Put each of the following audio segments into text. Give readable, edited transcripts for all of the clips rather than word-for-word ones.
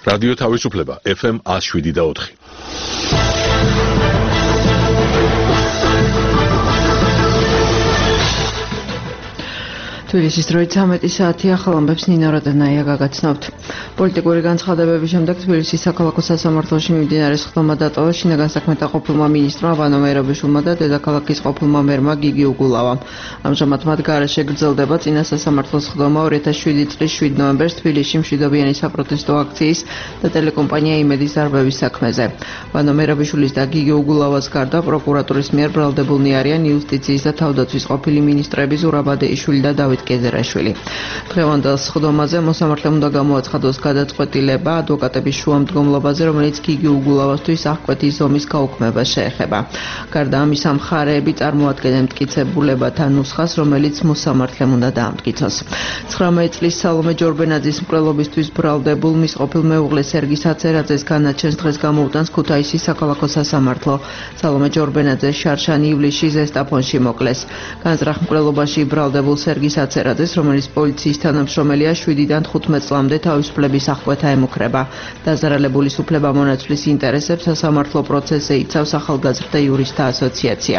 რადიო თავისუფლება FM 107.4. თბილისის დროით 13 საათია, ხელმომბებს ნინო როდენაია გაგაცნობთ. პოლიტიკური განცხადებების შემდეგ თბილისის საქალაქო სასამართლოში მიმდინარე სხდომა დატოვა შინაგან საქმეთა ყოფილმა მინისტრმა ვანო მერაბიშვილმა და დედაქალაქის ყოფილმა მერმა გიგი უგულავამ. ამჟამად მათ გარეშე გრძელდება წინა სასამართლოს სხდომა 2007 წლის 7 ნოემბერს თბილისში მშვიდობიანი საპროტესტო აქციის და ტელეკომპანია იმედის დარბევის საქმეზე. ვანო მერაბიშვილის და გიგი უგულავას გარდა პროკურატურის მიერ ბრალდებულნი არიან იუსტიციის და თავდაცვის ყოფილი მინისტრები ზურაბ იშვილი და დავით კეზერაშვილი. დღევანდელ სხდომაზე მოსამართლემ უნდა გამოაცხადოს გადაწყვეტილება ადვოკატების შუამდგომლობაზე, რომელიც გიგი უგულავასთვის აღკვეთის ზომის გაუქმებას შეეხება. გარდა ამისა, მხარეები წარმოადგენენ მტკიცებულებათა ნუსხას, რომელიც მოსამართლემ უნდა დაამტკიცოს. 19 წლის სალომე ჯორბენაძის მკვლელობისთვის ბრალდებულ მის ყოფილ მეუღლეს სერგი საცერაძეს განაჩენს დღეს გამოუტანს ქუთაისის საქალაქო სასამართლო. სალომე ჯორბენაძე შარშანი ივლისში ზესტაფონში მოკლეს. განზრახ მკვლელობაში ბრალდებულ სერგი საცერაძეს, რომელიც პოლიციის თანამშრომელია, 7-დან 15 წლამდე თავისუფლების აღკვეთა ემუქრება. დაზარალებულის უფლებამონაცვლის ინტერესებს სასამართლო პროცესზე იცავს ახალგაზრდა იურისტთა ასოციაცია.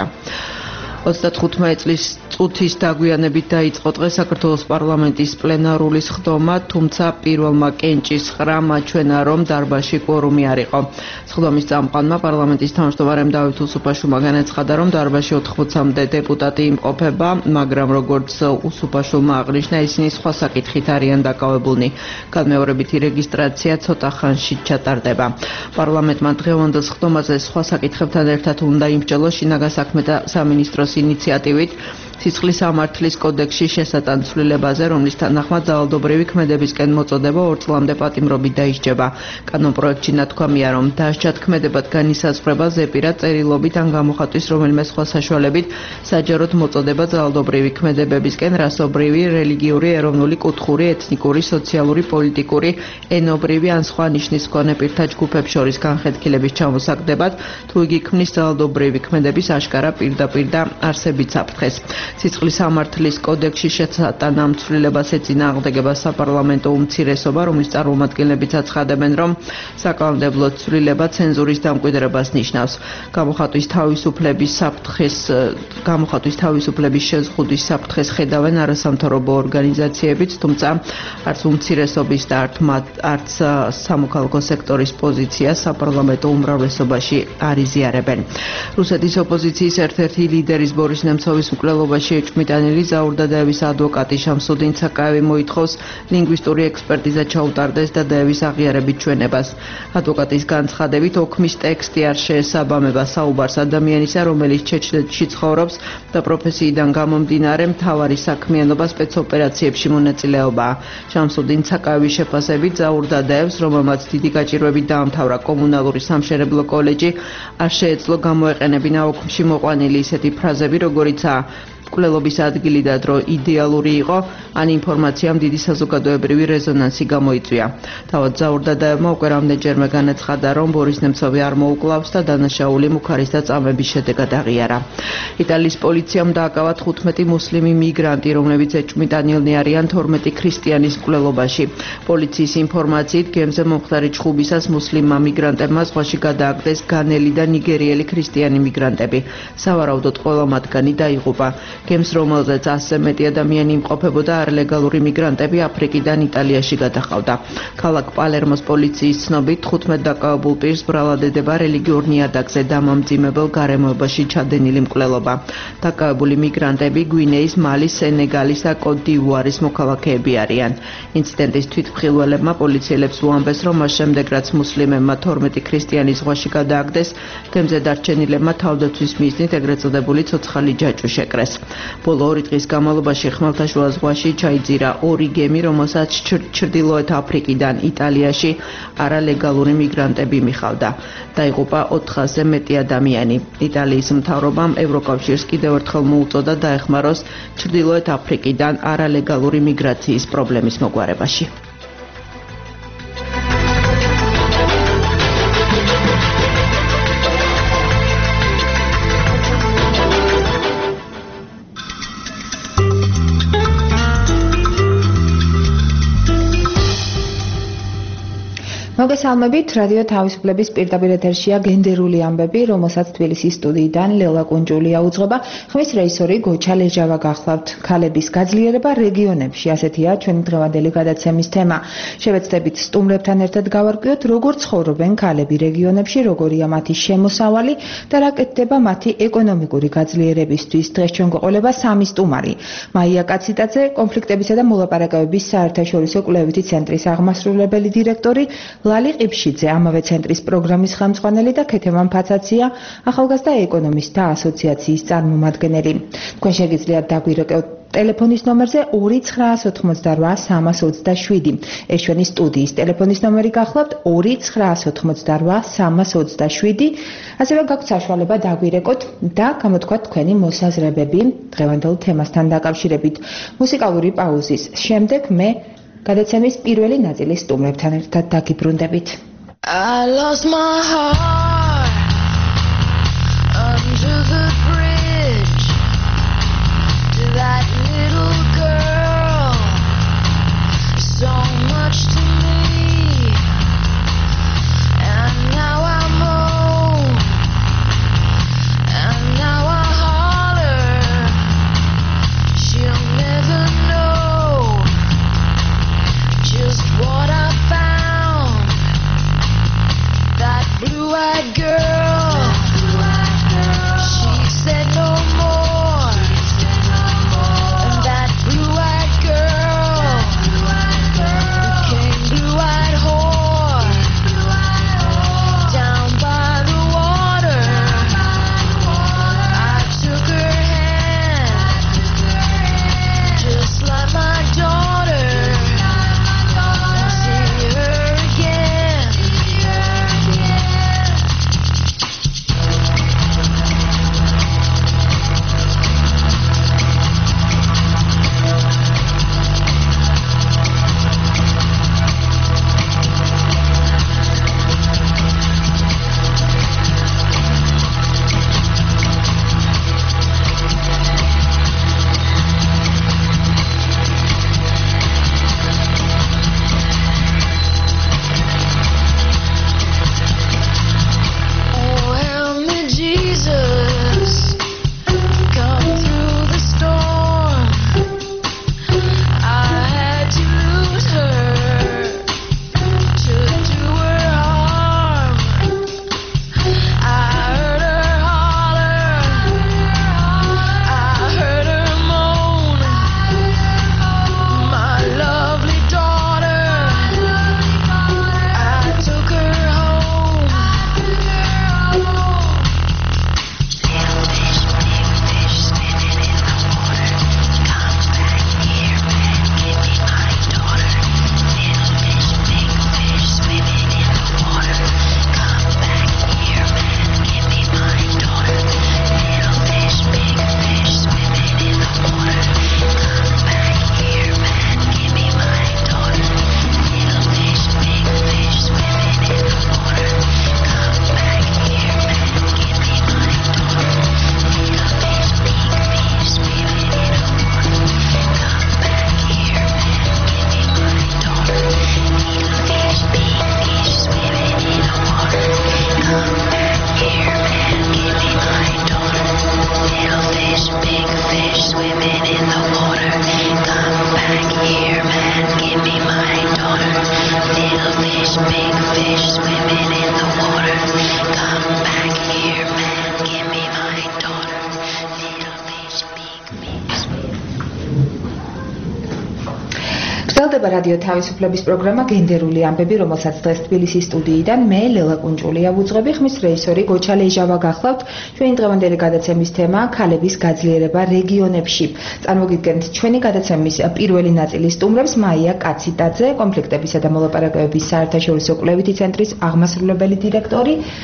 35 წლის წუთის დაგვიანებით დაიწყო დღეს საქართველოს პარლამენტის პლენარული სხდომა, თუმცა პირველმა კენჭის ყრა მაჩვენა, რომ დარბაზში კვორუმი არ იყო. სხდომის წამყვანმა პარლამენტის თავმჯდომარემ დავით უსუფაშვილმა განაცხადა, რომ დარბაზში 80-მდე დეპუტატი იმყოფება, მაგრამ როგორც უსუფაშვილმა აღნიშნა, ისინი სხვა საკითხით არიან დაკავებულნი. განმეორებითი რეგისტრაცია ცოტა ხანში ჩატარდება. პარლამენტმა დღევანდელ სხდომაზე სხვა საკითხებთან ერთად უნდა იმსჯელოს შინაგან საქმეთა სამინისტროს ინიციატივით სიცხლის სამართლის კოდექსში შესატანცვლილებაზე, რომლის თანახმად ძალადობრივი ქმედებისკენ მოწოდება 2 წლამდე პატიმრობით დაისჯება. კანონპროექტში ნათქვამია, რომ დასჯად ქმედებად განისაზღვრება ზეპირად წერილობით ან გამოხატვის რომელიმე სხვა საშუალებით საჯაროდ მოწოდება ძალადობრივი ქმედებებისკენ რასობრივი, რელიგიური, ეროვნული, კუთხური, ეთნიკური, სოციალური, პოლიტიკური, ენობრივი ან სხვა ნიშნის მქონე პირთა ჯგუფებს შორის განხეთქილების ჩამოსაგდებად, თუ იგი ქმნის ძალადობრივი ქმედების აშკარა პირდაპირ და არსებით საფრთხეს. სიცხლის სამართლის კოდექსში შესატანამცვლელებას ეწინააღმდეგება საპარლამენტო უმცირესობა, რომლის წარმომადგენლებიც აცხადებენ, რომ საკანონმდებლო ცვლილება ცენზურის დამკვიდრებას ნიშნავს. გამოხატვის თავისუფლების შეზღუდვის საფრთხეს ხედავენ არასამთავრობო ორგანიზაციებიც, თუმცა არც უმცირესობის და არც სამოქალაქო სექტორის პოზიცია საპარლამენტო უმრავლესობაში არ იზიარებენ. რუსეთის ოპოზიციის ერთ-ერთი ლიდერის ბორის ნემცოვის მკვლელობაში ეჭვმიტანილი ზაურდადაევის ადვოკატი შამსუდინ ცაკაევი მოითხოვს ლინგვისტური ექსპერტიზა ჩაუტარდეს დადაევის აღიარებით ჩვენებას. ადვოკატის განცხადებით, ოქმის ტექსტი არ შეესაბამება საუბარს ადამიანისა, რომელიც ჩეჩნეთში ცხოვრობს და პროფესიიდან გამომდინარე მთავარი საქმიანობა სპეცოპერაციებში მონაწილეობაა. შამსუდინ ცაკაევის შეფასებით ზაურდადაევს, რომელმაც დიდი გაჭირვებით დაამთავრა კომუნალური სამშენებლო კოლეჯი, არ შეეძლო გამოეყენებინა ოქმში მოყვანილი ისეთი ფრაზები, როგორიცაა მკვლელობის ადგილი და დრო იდეალური იყო, ან ინფორმაციამ დიდი საზოგადოებრივი რეზონანსი გამოიწვია. თავად ზაურდადაევმა უკვე რამდენჯერმე განაცხადა, რომ ბორის ნემცოვი არ მოუკლავს და დანაშაული მუქარის და წამების შედეგად აღიარა. იტალიის პოლიციამ დააკავა 15 მუსლიმი მიგრანტი, რომლებიც ეჭვმიტანილნი არიან 12 ქრისტიანის მკვლელობაში. პოლიციის ინფორმაციით, გემზე მომხდარი ჩხუბისას მუსლიმმა მიგრანტებმა ზღვაში გადააგდეს განელი და ნიგერიელი ქრისტიანი მიგრანტები. სავარაუდოდ ყველა მათგანი დაიღუპა. გემს, რომელზეც 100-ზე მეტი ადამიანი იმყოფებოდა, არლეგალური მიგრანტები აფრიკიდან იტალიაში გადაჰყავდა. ქალაქ პალერმოს პოლიციის ცნობით 15 დაკავებულ პირს ბრალადედება რელიგიურ ნიადაგზე დამამძიმებელ გარემოებაში ჩადენილი მკვლელობა. დაკავებული მიგრანტები გვინეის, მალის, სენეგალის და კოტ-დ'ივუარის მოქალაქეები არიან. ინციდენტის თვითმხილველებმა პოლიციელებს უამბეს, რომ მას შემდეგ, რაც მუსლიმებმა 12 ქრისტიანი ზღვაში გადააგდეს, გემზე დარჩენილებმა თავდაცვის მიზნით ეგრეთ წოდებული ცოცხალი ჯაჭვი შეკრეს. ბოლო 2 დღის განმავლობაში ხმელთაშუა ზღვაში ჩაიძირა 2 გემი, რომელსაც ჩრდილოეთ აფრიკიდან იტალიაში არალეგალური მიგრანტები მიხავდა. დაიღუპა 400-ზე მეტი ადამიანი. იტალიის მთავრობამ ევროკავშირს კიდევ ერთხელ მოუწოდა დაეხმაროს ჩრდილოეთ აფრიკიდან არალეგალური მიგრაციის პრობლემის მოგვარებაში. მოგესალმებით, რადიო თავისუფლების პირდაპირ ეთერშია გენდერული ამბები, რომელსაც თბილისის სტუდიიდან ლელა კუნჯულია უძღვება. ხმის რეჟისორი გოჩა ლეჟავა გახლავთ. ქალების გაძლიერება რეგიონებში, ასეთია ჩვენი დღევანდელი გადაცემის თემა. შევეცდებით სტუმრებთან ერთად გავარკვიოთ, როგორ ცხოვრობენ ქალები რეგიონებში, როგორია მათი შემოსავალი და რა კეთდება მათი ეკონომიკური გაძლიერებისთვის. დღეს ჩვენ გვეყოლება სამი სტუმარი. მაია კაციტაძე, კონფლიქტებისა და მოლაპარაკებების საერთაშორისო კვლევითი ცენტრის აღმასრულებელი დირექტორი, ლალი ყიფშიძე, ამავე ცენტრის პროგრამის ხელმძღვანელი და ქეთევან ფაცაცია, ახალგაზრდა ეკონომისტთა ასოციაციის წარმომადგენელი. თქვენ შეგიძლიათ დაგვირეკოთ ტელეფონის ნომერზე 2988327. ეს ჩვენი სტუდიის ტელეფონის ნომერი გახლავთ 2988327. ასევე გაქვთ საშუალება დაგვირეკოთ და გამოთქვათ თქვენი მოსაზრებები დღევანდელ თემასთან დაკავშირებით. მუსიკალური პაუზის შემდეგ მე გადაცემის პირველი ნაწილის სტუმრებთან ერთად დაგიბრუნდებით. I lost my heart under the bridge to that little girl, so much to me, and now I'm home, and now I holler, she'll never know just what I found. That blue-eyed girl, she said no more. And that blue-eyed girl became blue-eyed whore down by the water. I took her hand just like my daughter. See her again. Oh, help me, Jesus, come through the storm. I had to lose her to do her harm. I heard her holler, I heard her moan. My lovely daughter, I took her home. გრძელდება რადიო თავისუფლების პროგრამა გენდერული ამბები, რომელსაც დღეს თბილისის სტუდიიდან მე ლელა კუნჯულია ვუძღვები, ხმის რეჟისორი გოჩა ლეჟავა გახლავთ. ჩვენი დღევანდელი გადაცემის თემა ქალების გაძლიერება რეგიონებში. წარმოგიდგენთ ჩვენი გადაცემის პირველი ნაწილის სტუმრებს მაია კაციტაძე, კონფლიქტებისა და მოლაპარაკებების საერთაშორისო კვლევითი ცენტრის აღმასრულებელი დირექტორი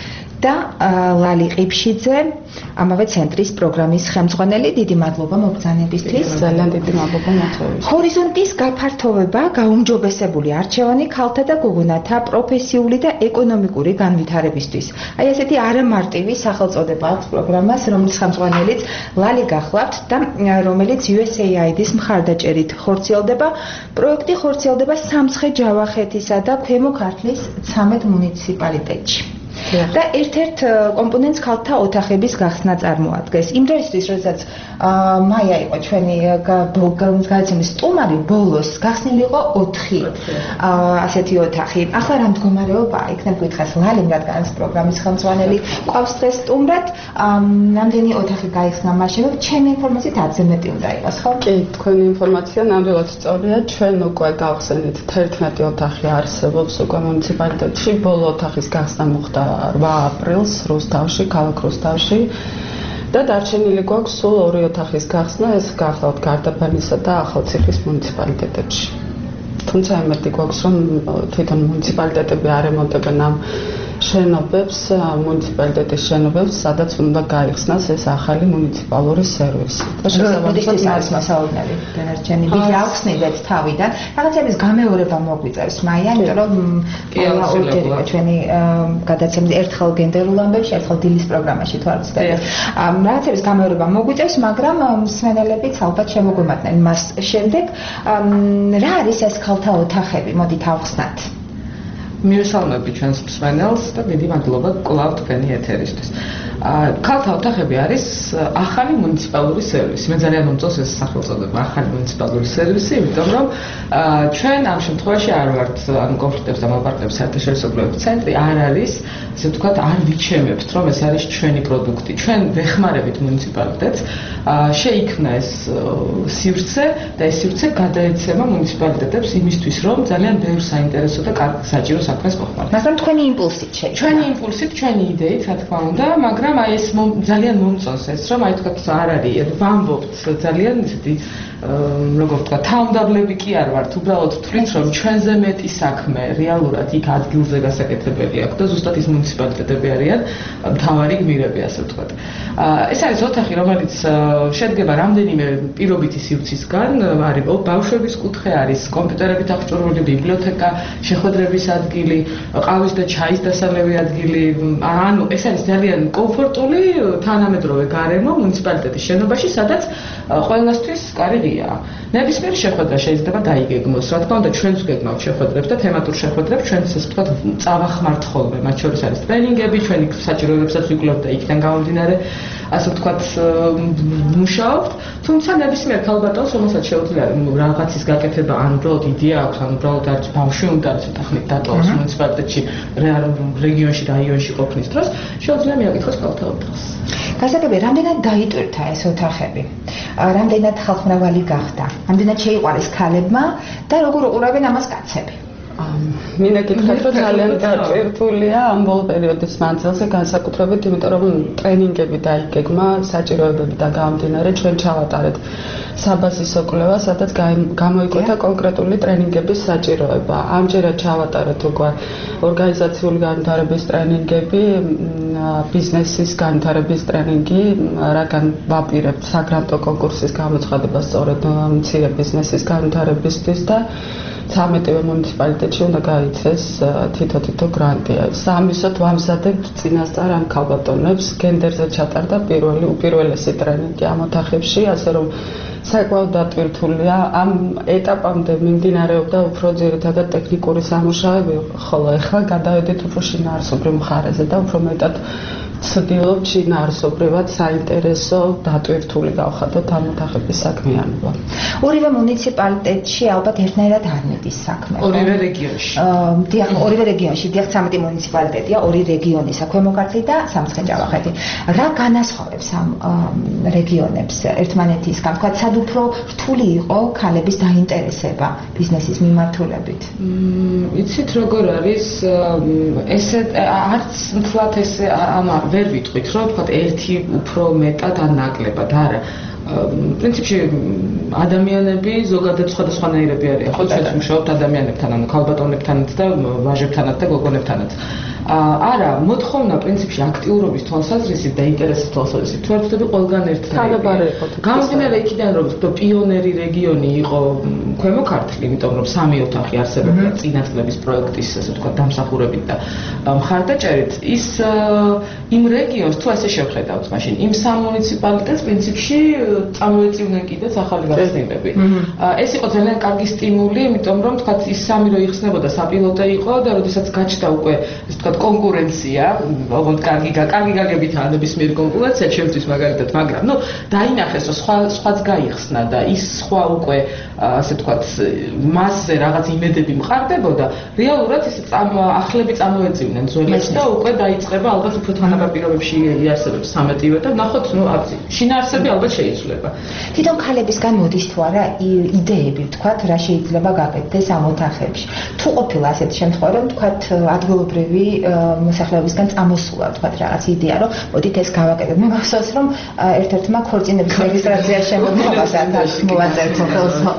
და ლალი ყიფშიძე, ამავე ცენტრის პროგრამის ხელმძღვანელი. დიდი მადლობა მობრძანებისთვის. ძალიან დიდი მადლობა მოწვევისთვის. ჰორიზონტის გაფართოვება, გაუმჯობესებული არჩევანი ქალთა და გოგონათა პროფესიული და ეკონომიკური განვითარებისთვის. აი ესეთი არამარტივი სახელწოდება აქვს პროგრამას, რომლის ხელმძღვანელიც ლალი გახლავთ და რომელიც USAID-ის მხარდაჭერით ხორციელდება. პროექტი ხორციელდება სამცხე-ჯავახეთისა და ქვემო ქართლის 13 მუნიციპალიტეტში. და ერთ-ერთ კომპონენტს ქალთა ოთახების გახსნა წარმოადგენს. იმ დროისთვის, როდესაც მაია იყო ჩვენი გადაცემის სტუმარი, ბოლოს გახსნილი იყო 4 ასეთი ოთახი. ახლა რა მდგომარეობაა? იქნებ გითხრას ლალიმ, რადგანაც პროგრამის ხელმძღვანელი ყავს დღეს სტუმრად, რამდენი ოთახი გაიხსნა მას შემდეგ? ჩემი ინფორმაციით 10-ზე მეტი უნდა იყოს, ხო? კი, თქვენი ინფორმაცია ნამდვილად სწორია. ჩვენ უკვე გავხსენით 11 ოთახი არსებობს უკვე მუნიციპალიტეტში. ბოლო ოთახის გახსნა მოხდა 8 აპრილს რუსთავში, ქალაქ რუსთავში და დარჩენილი გვაქვს სულ 2 ოთახის გახსნა, ეს გახლავთ გარდაბანისა და ახალციხის მუნიციპალიტეტებში. თუმცა იმედი გვაქვს, რომ თვითონ მუნიციპალიტეტები არ ემონტებენ ამ შენობებს, მუნიციპალიტეტის შენობებს, სადაც უნდა გაიხსნას ეს ახალი მუნიციპალური სერვისი. და შესაბამისად არის მასაოდნელი დანარჩენი დიდი აღხსნილეთ თავიდან. რაღაცების გამეორება მოგვიწევს მაია, იმიტომ რომ ორჯერ იყო ჩვენი გადაცემის ერთხელ გენდერულ ამბებში, ერთხელ დილის პროგრამაში თუ არ ვცდები. რაღაცების გამეორება მოგვიწევს, მაგრამ მსმენელებიც ალბათ შემოგვემატნენ მას შემდეგ. რა არის ეს ქალთა ოთახები? მოდით ავხსნათ. მივესალმები ჩვენს მსმენელს და დიდი მადლობა კვლავ თქვენი ეთერისთვის. ქალთა ოთახები არის ახალი მუნიციპალური სერვისი. მე ძალიან მომწონს ეს სახელწოდება, ახალი მუნიციპალური სერვისი, იმიტომ რომ ჩვენ ამ შემთხვევაში არ ვართ კონფლიქტებს და მოლაპარაკებების საერთაშორისო კვლევების ცენტრი, არ არის, ასე ვთქვათ, არ ვიჩემებთ, რომ ეს არის ჩვენი პროდუქტი. ჩვენ ვეხმარებით მუნიციპალიტეტს, შეიქმნა ეს სივრცე და ეს სივრცე გადაეცემა მუნიციპალიტეტებს იმისთვის, რომ ძალიან ბევრ საინტერესო და კარგ საჭირო საქმეს მოხმაროთ. მაგრამ თქვენი იმპულსით შეიქმნა. ჩვენი იმპულსით, ჩვენი იდეით, რა თქმა უნდა, მაგრამ აი ეს ძალიან მომწონს ეს, რომ აი თქვათ არ არის, ვამბობთ ძალიან ისეთი როგორ ვთქვა, თავმდაბლები კი არ ვართ, უბრალოდ ვთვლით, რომ ჩვენზე მეტი საქმე რეალურად იქ ადგილზე გასაკეთებელი აქვს და ზუსტად ის მუნიციპალიტეტები არიან მთავარი გმირები, ასე ვთქვათ. ეს არის ოთახი, რომელიც შედგება რამდენიმე პირობითი სივრცისგან, არის ბავშვების კუთხე, არის კომპიუტერებით აღჭურვილი ბიბლიოთეკა, შეხვედრების ადგილი, ყავის და ჩაის დასალევი ადგილი, ანუ ეს არის ძალიან კომფორტული თანამედროვე გარემო მუნიციპალიტეტის შენობაში, სადაც ყველასთვის კარი ღიაა. ნებისმიერ შეხვედრა შეიძლება დაიგეგმოს. რა თქმა უნდა, ჩვენც გეგმავთ შეხვედრებს და თემატურ შეხვედრებს, ჩვენც ასე ვთქვათ, წავახმართ ხოლმე. მათ შორის არის ტრენინგები, ჩვენი საჭიროებებსაც ვიკვლევთ და იქიდან გამომდინარე, ასე ვთქვათ, მუშაობთ. თუმცა ნებისმიერ ქალბატონს, რომელსაც შეუძლია რაღაცის გაკეთება, ან უბრალოდ იდეა აქვს, ან უბრალოდ არის ბავშვი უნდა ცოტა ხნით დატოვოს მუნიციპალიტეტში, რეგიონში, რაიონში ყოფნის დროს, შეუძლია მიაკითხოს ქალთა ოთახს. გასაგებია, რამდენად დაიტვირთა ეს ოთახები? რამდენად ხალხმრავალი გახდა? რამდენად შეიყვარეს ქალებმა და როგორ უყურებენ ამას კაცები? მინდა გითხრათ, რომ ძალიან დაჭირთულია ამ ბოლო პერიოდის მანძილზე, განსაკუთრებით, იმიტომ რომ ტრენინგები დაიგეგმა, საჭიროებები და გამომდინარე ჩვენ ჩავატარეთ საბაზისო კვლევა, სადაც გამოიკვეთა კონკრეტული ტრენინგების საჭიროება. ამჯერად ჩავატარეთ უკვე ორგანიზაციული განვითარების ტრენინგები, ბიზნესის განვითარების ტრენინგი, რაგან ვაპირებთ საგრანტო კონკურსის გამოცხადება სწორედ მცირე ბიზნესის განვითარებისთვის და 13 მუნიციპალიტეტში უნდა გაიცეს თითო გრანტი. სამისოთ ვამზადებთ წინასწარ ამ ქალბატონებს, გენდერზე ჩატარდა უპირველესი ტრენინგი ამ ოთახებში, ასე რომ საკმაოდ დატვირთულია. ამ ეტაპამდე მიმდინარეობდა უფრო ძირითადად ტექნიკური სამუშაოები, ხოლო ახლა გადავედით უფრო შინაარსობრივ მხარეზე და უფრო მეტად ვცდილობთ შინაარსობრივად საინტერესო დატვირთული გავხადოთ ამ ოთახების საქმიანობა. ორივე მუნიციპალიტეტში ალბათ ერთნაირად არ მიდის საქმე. ორივე რეგიონში. დიახ, ორივე რეგიონში, დიახ, 13 მუნიციპალიტეტია, ორი რეგიონისა, ქვემო ქართლი და სამცხე-ჯავახეთი. რა განასხვავებს ამ რეგიონებს ერთმანეთისგან? თქვა, სად უფრო რთული იყო ქალების დაინტერესება ბიზნესის მიმართულებით? იცით როგორ არის, ესე არც მთლად ესე ვერ ვიტყვით, რომ თქვა ერთი უფრო მეტად ან ნაკლებად, არა. პრინციპში ადამიანები ზოგადად სხვადასხვანაირები არიან, ხო, ჩვენ ვმუშაობთ ადამიანებთან, ანუ ქალბატონებთანაც და ვაჟებთანაც და გოგონებთანაც. არა, მოთხოვნა პრინციპში აქტიურობის თვალსაზრისით და ინტერესის თვალსაზრისით თუ არ ვთქვი ყველგან ერთნაირი. გამომდინარე იქიდან რომ ვთქვი პიონერი რეგიონი იყო ქვემო ქართლი, იმიტომ რომ 3 ოთახი არსებობდა წინა წლების პროექტის, ასე ვთქვათ, დამსახურებით და მხარდაჭერით, ის იმ რეგიონს თუ ასე შევხედავთ, მაშინ იმ სამ მუნიციპალიტეტს პრინციპში წამოეწივნენ კიდეც ახალი გახსნილები. ეს იყო ძალიან კარგი სტიმული, იმიტომ რომ თქვათ ის სამი რო იხსნებოდა საპილოტე იყო და როდესაც გაჩნდა უკვე ეს თქვათ კონკურენცია, ოღონდ კარგი გაგებითაა ნებისმიერი კონკურენცია ჩემთვის მაგალითად, მაგრამ ნუ დაინახეს რომ სხვაც გაიხსნა და ის სხვა უკვე ასე ვთქვათ მასზე რაღაც იმედები მყარდებოდა, რეალურად ეს ახლები წამოეწივნენ ძველებს და უკვე დაიწყება ალბათ უფრო თანაბარ პირობებში იარსებებს სამეტივე და ნახოთ, ნუ შინაარსები ალბათ შეიცვლება. თვითონ ქალებისგან მოდის თუ არა იდეები, ვთქვათ, რა შეიძლება გაკეთდეს ამ ოთახებში. თუ ყოფილა ასეთი შემთხვევა, რომ ვთქვათ ადგილობრივი მოსახლეობისგან წამოსულა, ვთქვათ, რაღაც იდეა, რომ მოდით ეს გავაკეთოთ. მე მახსოვს, რომ ერთ-ერთმა ქორწინების რეგისტრაცია შემოგვიყვანა და მოვაწერთ ხელსო.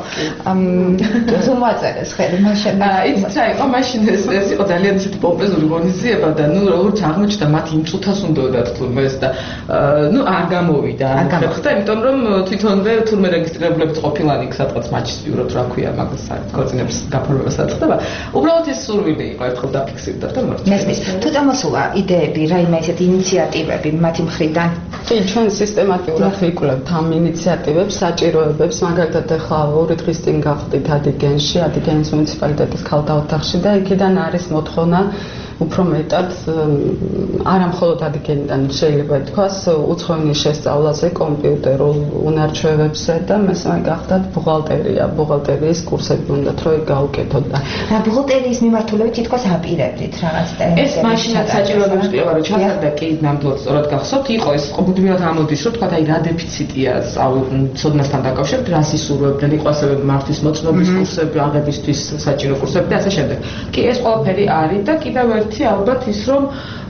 თუ მოაწერეს ხელი, მაშინ იცით რა იყო, მაშინ ეს იყო ძალიან ისეთი პომპეზური ღონისძიება და ნუ როგორც აღმოჩნდა მათ იმ წუთას უნდათ თურმე ეს და ნუ არ გამოვიდა, არ ხერხდა, იმიტომ რომ თვითონვე თურმე რეგისტრირებულებით ყოფილან იქ სადღაც მაჩისიუროთ, რა ქვია, მაგას ქორწინების გაფორმებასაც ხდება. უბრალოდ ეს სურვილი იყო, ერთხელ დაფიქსირდა და მოიწვია. მესმის, თუ წამოსულა იდეები, რაიმე ესეთი ინიციატივები მათი მხრიდან? კი, ჩვენ სისტემატურად ვიკვლევთ ამ ინიციატივებს, საჭიროებებს, მაგალითად ახლა 2 დღის წინ გავხდით ადიგენში, ადიგენის მუნიციპალიტეტის ქალთა ოთახში და იქიდან არის მოთხოვნა უფრო მეტად არა მხოლოდ ადიგენიდან შეიძლება ითქვას უცხოენის შესწავლაზე, კომპიუტერულ უნარჩვევებზე და მესამე გახდათ ბუღალტერიის კურსები უნდათ რომ გაუკეთოთ და რა ბუღალტერიის მიმართულებით თითქოს აპირებდით რაღაც ეს მაშინაც საჭიროებებს კვლევა რო ჩატარდა კი ნამდვილად სწორად გახსოვთ, იყო ეს მუდმივად ამოდის რომ თქვა აი რა დეფიციტია სწავლულწოდნასთან დაკავშირებით, რას ისურვებდნენ, იყო ასევე მართვის მოწმობის კურსები, აღებისთვის საჭირო კურსები და ასე შემდეგ. კი ეს ყველაფერი არის და კიდევ ერთი ალბათ ის რომ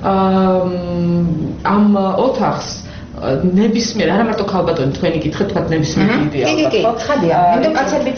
ამ ოთახს ნებისმიერ არა მარტო ქალბატონი თქვენი კითხეთ თქვა ნებისმიერი იდეა კი, ხადია. მე კაცებიც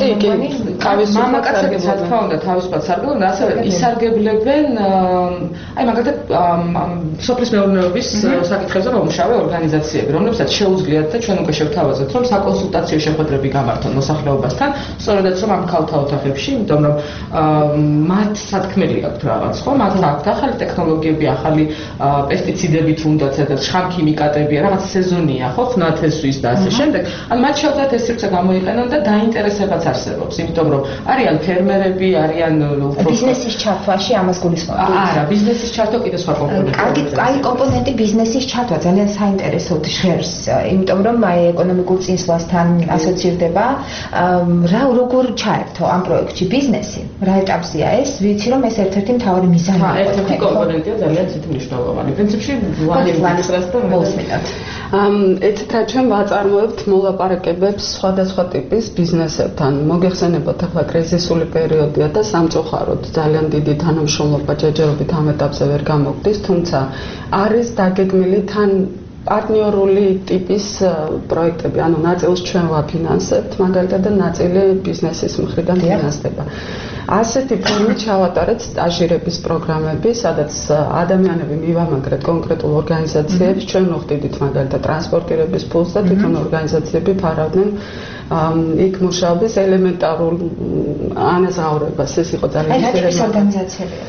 მამაკაცებიც რა თქმა უნდა თავისუფლად სარგებლობენ და ასევე ისარგებლებენ აი მაგალითად სოფლის მეურნეობის საკითხებზე მომუშავე ორგანიზაციები, რომლებსაც შეუძლიათ და ჩვენ უკვე შევთავაზეთ, რომ საკონსულტაციო შეხვედრები გამართონ მოსახლეობასთან, სწორედაც რომ ამ ქალთა ოთახებში, იმიტომ რომ მათ სათქმელი აქვთ რაღაც, ხო? მათ აქვთ ახალი ტექნოლოგიები, ახალი პესტიციდები თუნდაც, შხამქიმიკატები რაღაც სეზონია, ხო, ხნათესვის და ასე შემდეგ. ან მათ შეუძლიათ ეს სივრცე გამოიყენონ და დაინტერესებაც არსებობს, იმიტომ რომ არიან ფერმერები, არიან უფრო ბიზნესის ჩართვაში ამას გულისხმობთ. არა, ბიზნესის ჩართვა კიდე სხვა კომპონენტია. კარგი კომპონენტი ბიზნესის ჩართვა ძალიან საინტერესო ჟღერს, იმიტომ რომ აი ეკონომიკურ წინსვლასთან ასოცირდება. როგორ ჩაერთო ამ პროექტში ბიზნესი? რა ეტაპზეა ეს? ვიცი რომ ეს ერთ-ერთი მთავარი მიზანია. ერთ-ერთი კომპონენტია ძალიან ცივ მნიშვნელოვანი. პრინციპში ვანის და მოусმინათ. ეცეთ რა ჩვენ ვაწარმოებთ მოლაპარაკებებს სხვადასხვა ტიპის ბიზნესებთან. მოგეხსენებათ ახლა კრიზისული პერიოდია და სამწუხაროდ ძალიან დიდი თანამშრომლობა ჯერჯერობით ამ ეტაპზე ვერ გამოგდის, თუმცა არის დაგეგმილი თან პარტნიორული ტიპის პროექტები, ანუ ნაწილს ჩვენ ვაფინანსებთ, მაგალითად და ნაწილი ბიზნესის მხრიდან ფინანსდება. ასეთი ფორმით ჩავატარეთ სტაჟირების პროგრამები, სადაც ადამიანები მივამაგრეთ კონკრეტულ ორგანიზაციებს, ჩვენ ვხდიდით მაგალითად ტრანსპორტირების ფულს და თვითონ ორგანიზაციები ფარავდნენ იქ მუშაობის ელემენტარულ ანაზღაურებას. ეს იყო ძალიან ისეთი ორგანიზაციებია.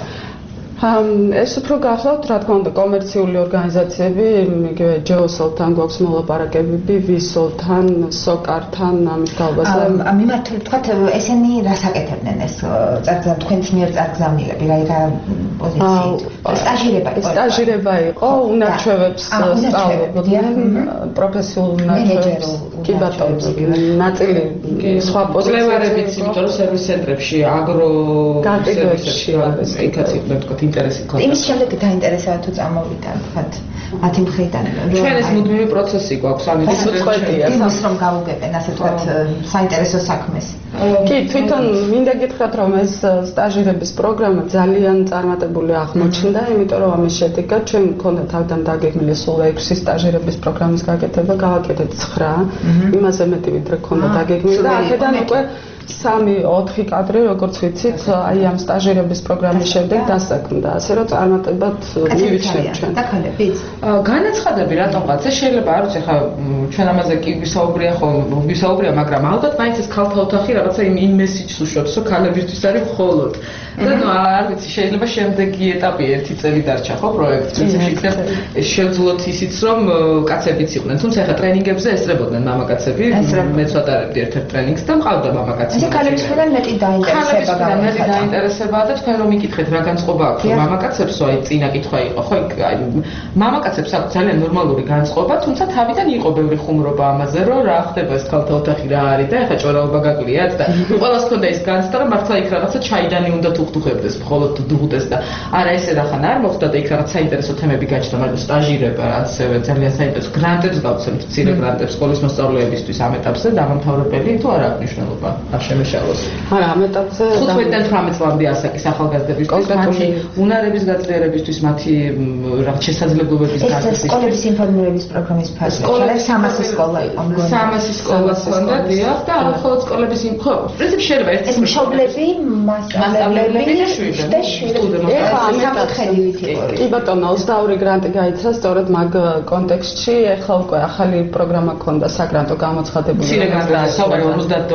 ეს უფრო გახლავთ, რა თქმა უნდა, კომერციული ორგანიზაციები, იგივე ჯეოსოლთან გვაქვს მოლაპარაკებები, ვისოლთან, სოკართან, ამის თავაზე. მიმართული თქვათ, ესენი რას აკეთებდნენ ეს თქვენს მიერ წარგზავნილები, რა პოზიციით? სტაჟირება იყო, უნარჩვევებს სწავლობდნენ, პროფესიულ უნარჩვევებს. კი ბატონო, ნაწილი სხვა პოზიციებიც, იმიტომ რომ სერვის ცენტრებში, აგრო სერვისებში არის, იქაც იყვნენ თქვათ ინტერესი ქონდა. იმის შემდეგ დაინტერესება თუ წამოვიდა თქვათ 10 მხრიდან. ჩვენ ეს მუდმივი პროცესი გვაქვს, ანუ ეს უწყვეტია. იმის რომ გავუგებენ ასე თქვათ საინტერესო საქმეს. კი, თვითონ მინდა გითხრათ, რომ ეს სტაჟირების პროგრამა ძალიან წარმატებული აღმოჩნდა, იმიტომ რომ ამის შედეგად ჩვენ მქონდა თავიდან დაგეგმილი სულ 6 სტაჟირების პროგრამის გაკეთება, გავაკეთეთ 9, იმაზე მეტი ვიდრე მქონდა დაგეგმილი და აქედან უკვე 3-4 კადრი, როგორც ვიცით, აი ამ სტაჟირების პროგრამის შემდეგ დასაქმდა, ასე რომ წარმატებად მივიჩნევთ ჩვენ. და ქალებიც. განაცხადები რატომღაც ეს შეიძლება არ ვიცი ხა ჩვენ ამაზე კი ვისაუბრია, მაგრამ ალბათ მაინც ეს ქალთა ოთახი რაღაცა იმ მესიჯს უშვებს, რომ ქალებისთვის არის მხოლოდ. და ნუ არ ვიცი, შეიძლება შემდეგი ეტაპი 1 წელი დარჩა ხო პროექტს, პრინციპში იქნებ შევძლოთ ისიც რომ კაცებიც იყვნენ, თუმცა ხა ტრენინგებზე ესწრებოდნენ მამაკაცები, მეც ვატარებდი ერთ-ერთ ტრენინგს და მყავდა მამაკაცები. ესე ქალებისგან მეტი დაინტერესება დაინტერესებაა და თქვენ რომ იკითხეთ რა განწყობა აქვს მამაკაცებსო, აი წინა კითხვა იყო, ხო აი მამაკაცებს აქვს ძალიან ნორმალური განწყობა, თუმცა თავიდან იყო ბევრი ხუმრობა ამაზე, რომ რა ხდება ეს ქალთა ოთახი რა არის და ეხა ჭორაობა გაკლიათ და ყველას ქონდა ის განცდა, რომ მართლა იქ რაღაცა ჩაიდანი უნდა თუხტუხებდეს, მხოლოდ დუღდეს და არა ესე რახან არ მოხდა და იქ რაღაც საინტერესო თემები გაჩნდა, მაგრამ სტაჟირება ასევე ძალიან საინტერესო გრანტებს გავცემთ, მცირე გრანტებს სკოლის მოსწავლეებისთვის ამ ეტაპზე დამამთავრებელი თუ არა აქვს მნიშვნელობა? შემეშალოს. არა, ამ ეტაპზე 15-დან 18 წლამდე ასაკის ახალგაზრდებისთვის, მათი უნარების გაძლიერებისთვის, მათი რაღაც შესაძლებლობების გაზრდისთვის. ეს სკოლების ინფორმირების პროგრამის ფაზა. სკოლების 300 სკოლა იყო. 300 სკოლა ჰქონდა, დიახ, და არა მხოლოდ სკოლების ხო, პრინციპში შეიძლება ერთი ეს მშობლები, მასწავლებლები და სტუდენტები. ეხლა ამ ეტაპზე კი ბატონო, 22 გრანტი გაიცა სწორედ მაგ კონტექსტში, ეხლა უკვე ახალი პროგრამა ჰქონდა საგრანტო გამოცხადებული. მცირე გრანტი $50 და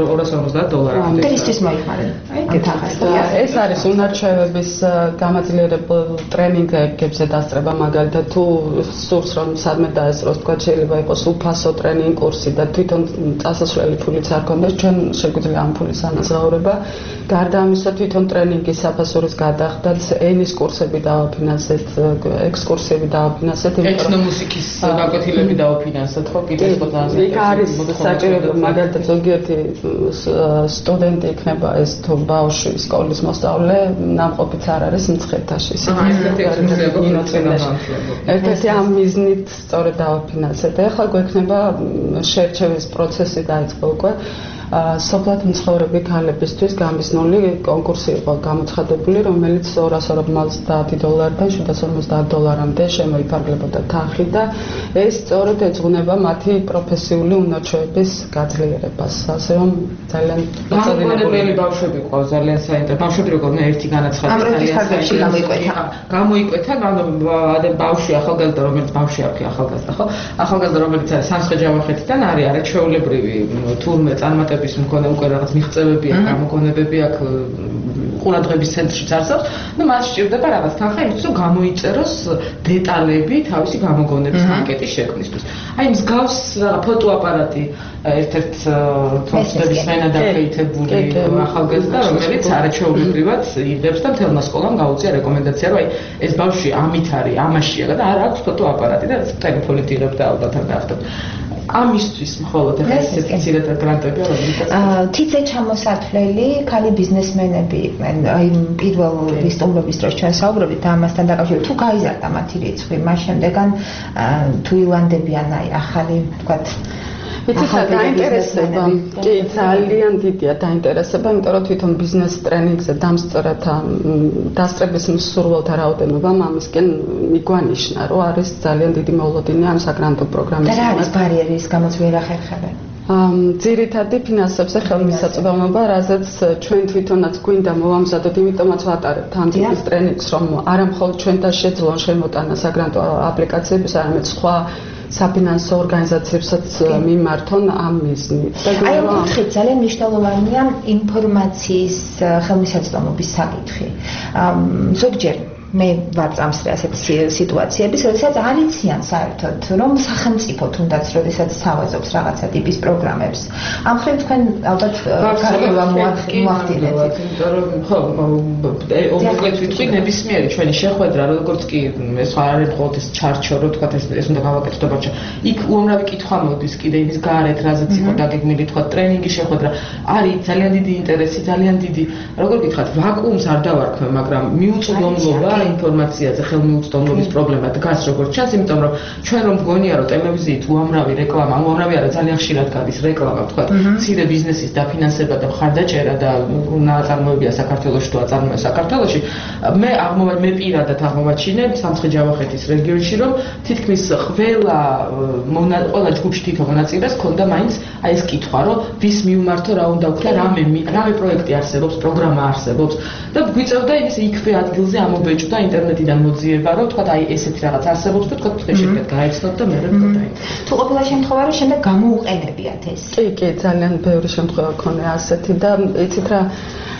$250. დღისთვის მოიხმარენ. ეს არის უნარჩვევების გამაძლიერებელ ტრენინგებზე დასწრება, მაგალითად თუ სურს რომ სადმე დაესწროს, თქვა შეიძლება იყოს უფასო ტრენინგ კურსი და თვითონ წასასვლელი ფულიც არ ქონდეს, ჩვენ შეგვიძლია ამ ფულის ანაზღაურება. გარდა ამისა, თვითონ ტრენინგის საფასურის გადახდაც, ენის კურსები დავაფინანსეთ, ექსკურსიები დავაფინანსეთ, ეთნომუსიკის გაკვეთილები დავაფინანსეთ, ხო, კიდევ სხვა იქ არის საჭირო, მაგალითად ზოგიერთი სტუდენტი იქნება ეს თუ ბავშვი სკოლის მოსწავლე, ნამყოფიც არ არის მცხეთაში. ერთ-ერთი ამ მიზნით სწორედ დავაფინანსეთ. ეხლა გვექნება შერჩევის პროცესი დაიწყო უკვე. სოფლად მცხოვრები ქალებისთვის გამიზნული კონკურსი იყო გამოცხადებული, რომელიც $250-დან $750-მდე შემოიფარგლებოდა თანხი და ეს სწორედ ეძღვნება მათი პროფესიული უნარჩვევების გაძლიერებას. ასე რომ ძალიან გამოყენებელი ბავშვები ყავს, ძალიან საინტერესო. ბავშვები როგორია ერთი განაცხადი გამოიკვეთა, ბავშვი ახალგაზრდა, რომელიც ბავშვი აქვს ახალგაზრდა, ხო? ახალგაზრდა, რომელიც არის სამცხე-ჯავახეთიდან არის არაჩვეულებრივი თურმე წარმატებული მქონე უკვე რაღაც მიღწევები აქვს, გამოგონებები აქვს, ყურადღების ცენტრშიც არსებობს, და მას სჭირდება რაღაც თანხა იმისთვის, რომ გამოიწეროს დეტალები თავისი გამოგონების ანკეტის შექმნისთვის. აი მსგავს რაღაც ფოტოაპარატი ერთ-ერთ თვალსაჩინოს მენა დაფეითებული ახალგაზრდა, რომელიც არაჩვეულებრივად იღებს და მთელმა სკოლამ გაუწია რეკომენდაცია, რომ აი ეს ბავშვი ამით არის, ამაშია და არ აქვს ფოტოაპარატი და ტელეფონით იღებს და ალბათ არ დაახტებს. ამისთვის მხოლოდ ეს მცირე გრანტები არის. თითე ჩამოსათვლელი ქალი ბიზნესმენები იყვნენ. აი პირველი სტუმრობის დროს ჩვენ საუბრობთ ამასთან დაკავშირებით. თუ გაიზარდა მათი რიცხვი, მას შემდეგან თუ ილანდებიან აი ახალი, თქვათ იცით, დაინტერესება. კი, ძალიან დიდია დაინტერესება, იმიტომ რომ თვითონ ბიზნეს ტრენინგზე დასწრების მსურველთა რაოდენობა ამისკენ მიგვანიშნა, რომ არის ძალიან დიდი მოლოდინი ამ საგრანტო პროგრამის. და რა არის ბარიერი ის გამოც ვერ ახერხებენ? ძირითადი ფინანსებზე ხელმისაწვდომობა, რაზეც ჩვენ თვითონაც გვინდა მოვამზადოთ, იმიტომაც ვატარებთ ამ ტიპის ტრენინგს, რომ არა მხოლოდ ჩვენთან შეძლონ შემოტანა საგრანტო აპლიკაციების, არამედ სხვა საფინანსო ორგანიზაციებსაც მიმართონ ამ მიზნით. აი ამ კუთხით ძალიან მნიშვნელოვანია ინფორმაციის ხელმისაწვდომობის საკითხი. ზოგჯერ მე ვარ წამსწრე ასეთ სიტუაციების, როდესაც არ იციან საერთოდ, რომ სახელმწიფო თუნდაც როდესაც თავაზობს რაღაცა ტიპის პროგრამებს. ამ მხრივ თქვენ ალბათ გარკვევა მოახდინეთ. იმიტომ რომ ხო, მოკლედ ვიტყვი ნებისმიერი ჩვენი შეხვედრა, როგორც კი ეს არ არის ყოველთვის ჩარჩო, რო თქვა ეს უნდა გავაკეთოთ დაბაჭა. იქ უამრავი კითხვა მოდის კიდე იმის გარეთ, რაზეც იყო დაგეგმილი, თქვა ტრენინგი შეხვედრა. არის ძალიან დიდი ინტერესი, ძალიან დიდი, როგორ გითხრათ, ვაკუუმს არ დავარქმევ, მაგრამ მიუწვდომლობა ინფორმაციაზე, ხელმიუწვდომლობის პრობლემა დგას როგორც ჩანს, იმიტომ რომ ჩვენ რომ მგონია რომ ტელევიზიით უამრავი რეკლამა, უამრავი არა, ძალიან ხშირად გადის რეკლამა, თქვა, მცირე ბიზნესის დაფინანსება და მხარდაჭერა და ნაწარმოებია საქართველოში თუ აწარმოება საქართველოში, მე პირადად აღმოვაჩინე სამცხე-ჯავახეთის რეგიონში, რომ თითქმის ყველა ჯგუფში თითო მონაწილეს ქონდა მაინც აი ეს კითხვა, რომ ვის მიუმართო, რა უნდა ვქნა, რამე პროექტი არსებობს, პროგრამა არსებობს და გვიწევდა იმის იქვე ადგილზე ამობეჭდა ინტერნეტიდან მოძიება, რომ თქვა აი ესეთი რაღაც არსებობს და თქვა შეგვიძლია გაიცნოთ და მე დავდაით. თუ ყოფილა შემთხვევა, რომ შემდეგ გამოუყენებიათ ეს. კი, ძალიან ბევრი შემთხვევა ქონია ასეთი და იცით რა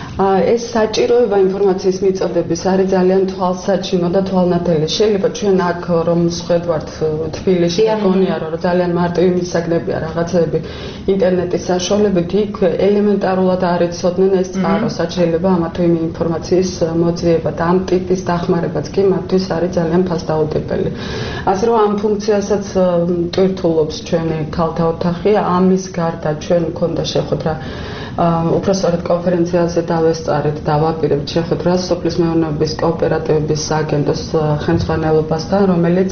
ეს საჭიროება ინფორმაციის მიწოდების არის ძალიან თვალსაჩინო და თვალნათელი. შეიძლება ჩვენ აქ რომ სხედვართ თბილისში გონია რომ ძალიან მარტივი მისაგნებია რაღაცები ინტერნეტის საშუალებით, იქ ელემენტარულად არ იცოდნენ ეს წყარო, შეიძლება ამა თუ იმ ინფორმაციის მოძიება და ამ ტიპის დახმარებაც კი მათთვის არის ძალიან ფასდაუდებელი. ასე რომ ამ ფუნქციასაც ტვირთულობს ჩვენი ქალთა ოთახი, ამის გარდა ჩვენ მქონდა შეხვედრა უფრო სწორედ კონფერენციაზე დავესწარეთ და ვაპირებთ შეხვედრას სოფლის მეურნეობის კოოპერატივების სააგენტოს ხელმძღვანელობასთან, რომელიც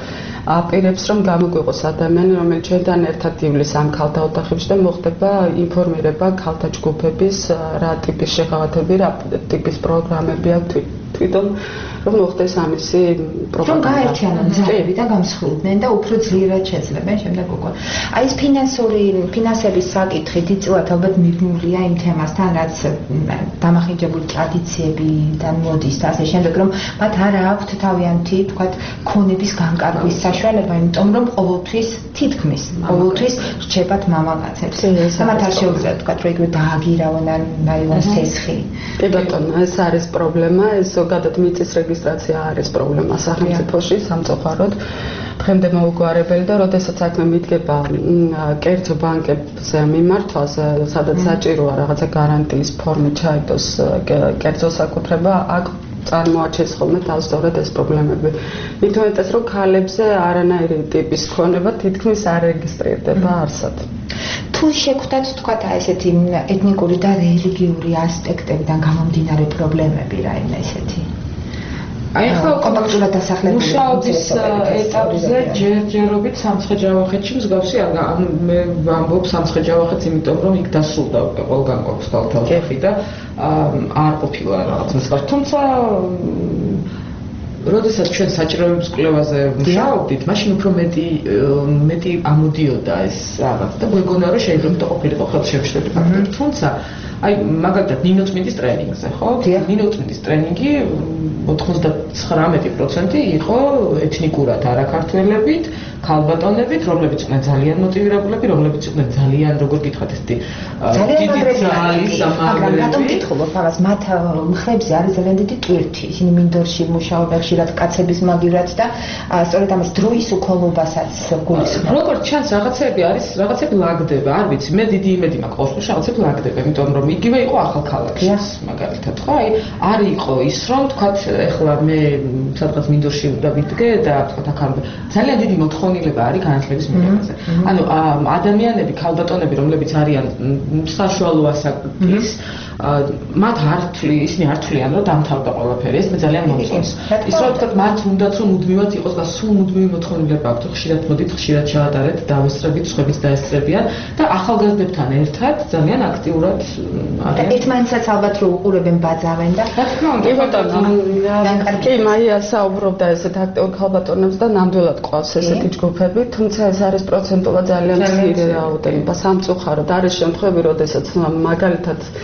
აპირებს რომ გამოგვიყოს ადამიანი, რომელიც ჩვენთან ერთად ივლის ამ ქალთა ოთახებში და მოხდება ინფორმირება ქალთა ჯგუფების რა ტიპის შეღავათები, რა ტიპის პროგრამები აქვს თვითონ რომ მოხდეს ამისი პროგრამა. რომ გაერთიანონ ძალები და გამსხვილდნენ და უფრო ძლიერად შეძლებენ შემდეგ უკვე. აი ეს ფინანსების საკითხი დიდწილად ალბათ მიბმულია იმ თემასთან, რაც დამახინჯებული ტრადიციებიდან მოდის და ასე შემდეგ, რომ მათ არ აქვთ თავიანთი, თქვათ, ქონების განკარგვის საშუალება, იმიტომ რომ თითქმის ყოველთვის რჩებათ მამაკაცებს. და მათ არ შეუძლიათ, თქვათ, რომ იგივე დააგირავონ ან ნაივანს თესხი. კი ბატონო, ეს არის პრობლემა, ეს ზოგადად მიწის რეგისტრაცია არის პრობლემა სახელმწიფოში სამწუხაროდ. დღემდე მოუგვარებელი და როდესაც საქმე მიდგება კერძო ბანკებზე მიმართვაზე, სადაც საჭიროა რაღაცა გარანტიის ფორმით ჩაიდოს კერძო საკუთრება, აქ წარმოაჩენს ხოლმე თავსდავრად ეს პრობლემები. მით უმეტეს რომ ქალებზე არანაირი ტიპის ქონება თითქმის არ რეგისტრირდება არსად. თუ შეგვხვდათ თქვათ ესეთი ეთნიკური და რელიგიური ასპექტებიდან გამომდინარე პრობლემები რაიმე ესეთი. აი ხო კონტაქტურად დასახლებული მუშაობის ეტაპზე ჯერჯერობით სამცხე-ჯავახეთში მსგავსი მე ვამბობ სამცხე-ჯავახეთს, იმიტომ რომ იქ დასრულდა უკვე ყველგან ყოფს ქალთა ოთახი და არ ყოფილა რაღაც მსგავსი. თუმცა როდესაც ჩვენ საჭიროების კვლევაზე მუშაობდით, მაშინ უფრო მეტი ამოდიოდა ეს რაღაც და გვეგონა რომ შეიძლება და ყოფილიყო ხელშემშლელი ფაქტორი. თუმცა აი მაგალითად ნინოწმინდის ტრენინგზე, ხო? ნინოწმინდის ტრენინგი 99% იყო ეთნიკურად არაქართველებით, ქალბატონებით, რომლებიც იყვნენ ძალიან მოტივირებულები, რომლებიც იყვნენ ძალიან, როგორ გითხრათ, ესეთი დიდი ძალის მაგრამ რატომ გითხულობ რაღაც მათ მხრებზე არის ძალიან დიდი ტვირთი. ისინი მინდორში მუშაობენ ხშირად კაცების მაგივრად და სწორედ ამას დროის უქოლობასაც გულისხმობ. როგორც ჩანს, რაღაცები ლაგდება, არ ვიცი, მე დიდი იმედი მაქვს ყოველთვის რაღაცები ლაგდება, იმიტომ რომ იგივე იყო ახალქალაქში, მაგალითად, ხო? აი, არ იყო ის, რომ თქვათ, ეხლა მე სადღაც მინდორში დავიდგე და თქვათ, აქ ძალიან დიდი მოთხოვნილება არის განათლების მიღებაზე. ანუ ადამიანები, ქალბატონები, რომლებიც არიან საშუალო ასაკის, მათ ისინი არ თვლიან, რომ დამთავრდა ყველაფერი, ეს მე ძალიან მომწონს. ის რომ თქვათ, მათ უნდათ რომ მუდმივად იყოს და სულ მუდმივი მოთხოვნილება აქვთ, ხშირად მოდით, ხშირად ჩავატარეთ, დავესწრებით, სხვებიც დაესწრებიან და ახალგაზრდებთან ერთად ძალიან აქტიურად და ერთმანეთსაც ალბათ რომ უყურებენ, ბაძავენ და რა თქმა უნდა, კი, მაია საუბრობდა ესეთ აქტიურ ქალბატონებს და ნამდვილად ყავს ესეთი ჯგუფები, თუმცა ეს არის პროცენტულად ძალიან მცირე რაოდენობა. სამწუხაროდ არის შემთხვევები, როდესაც მაგალითად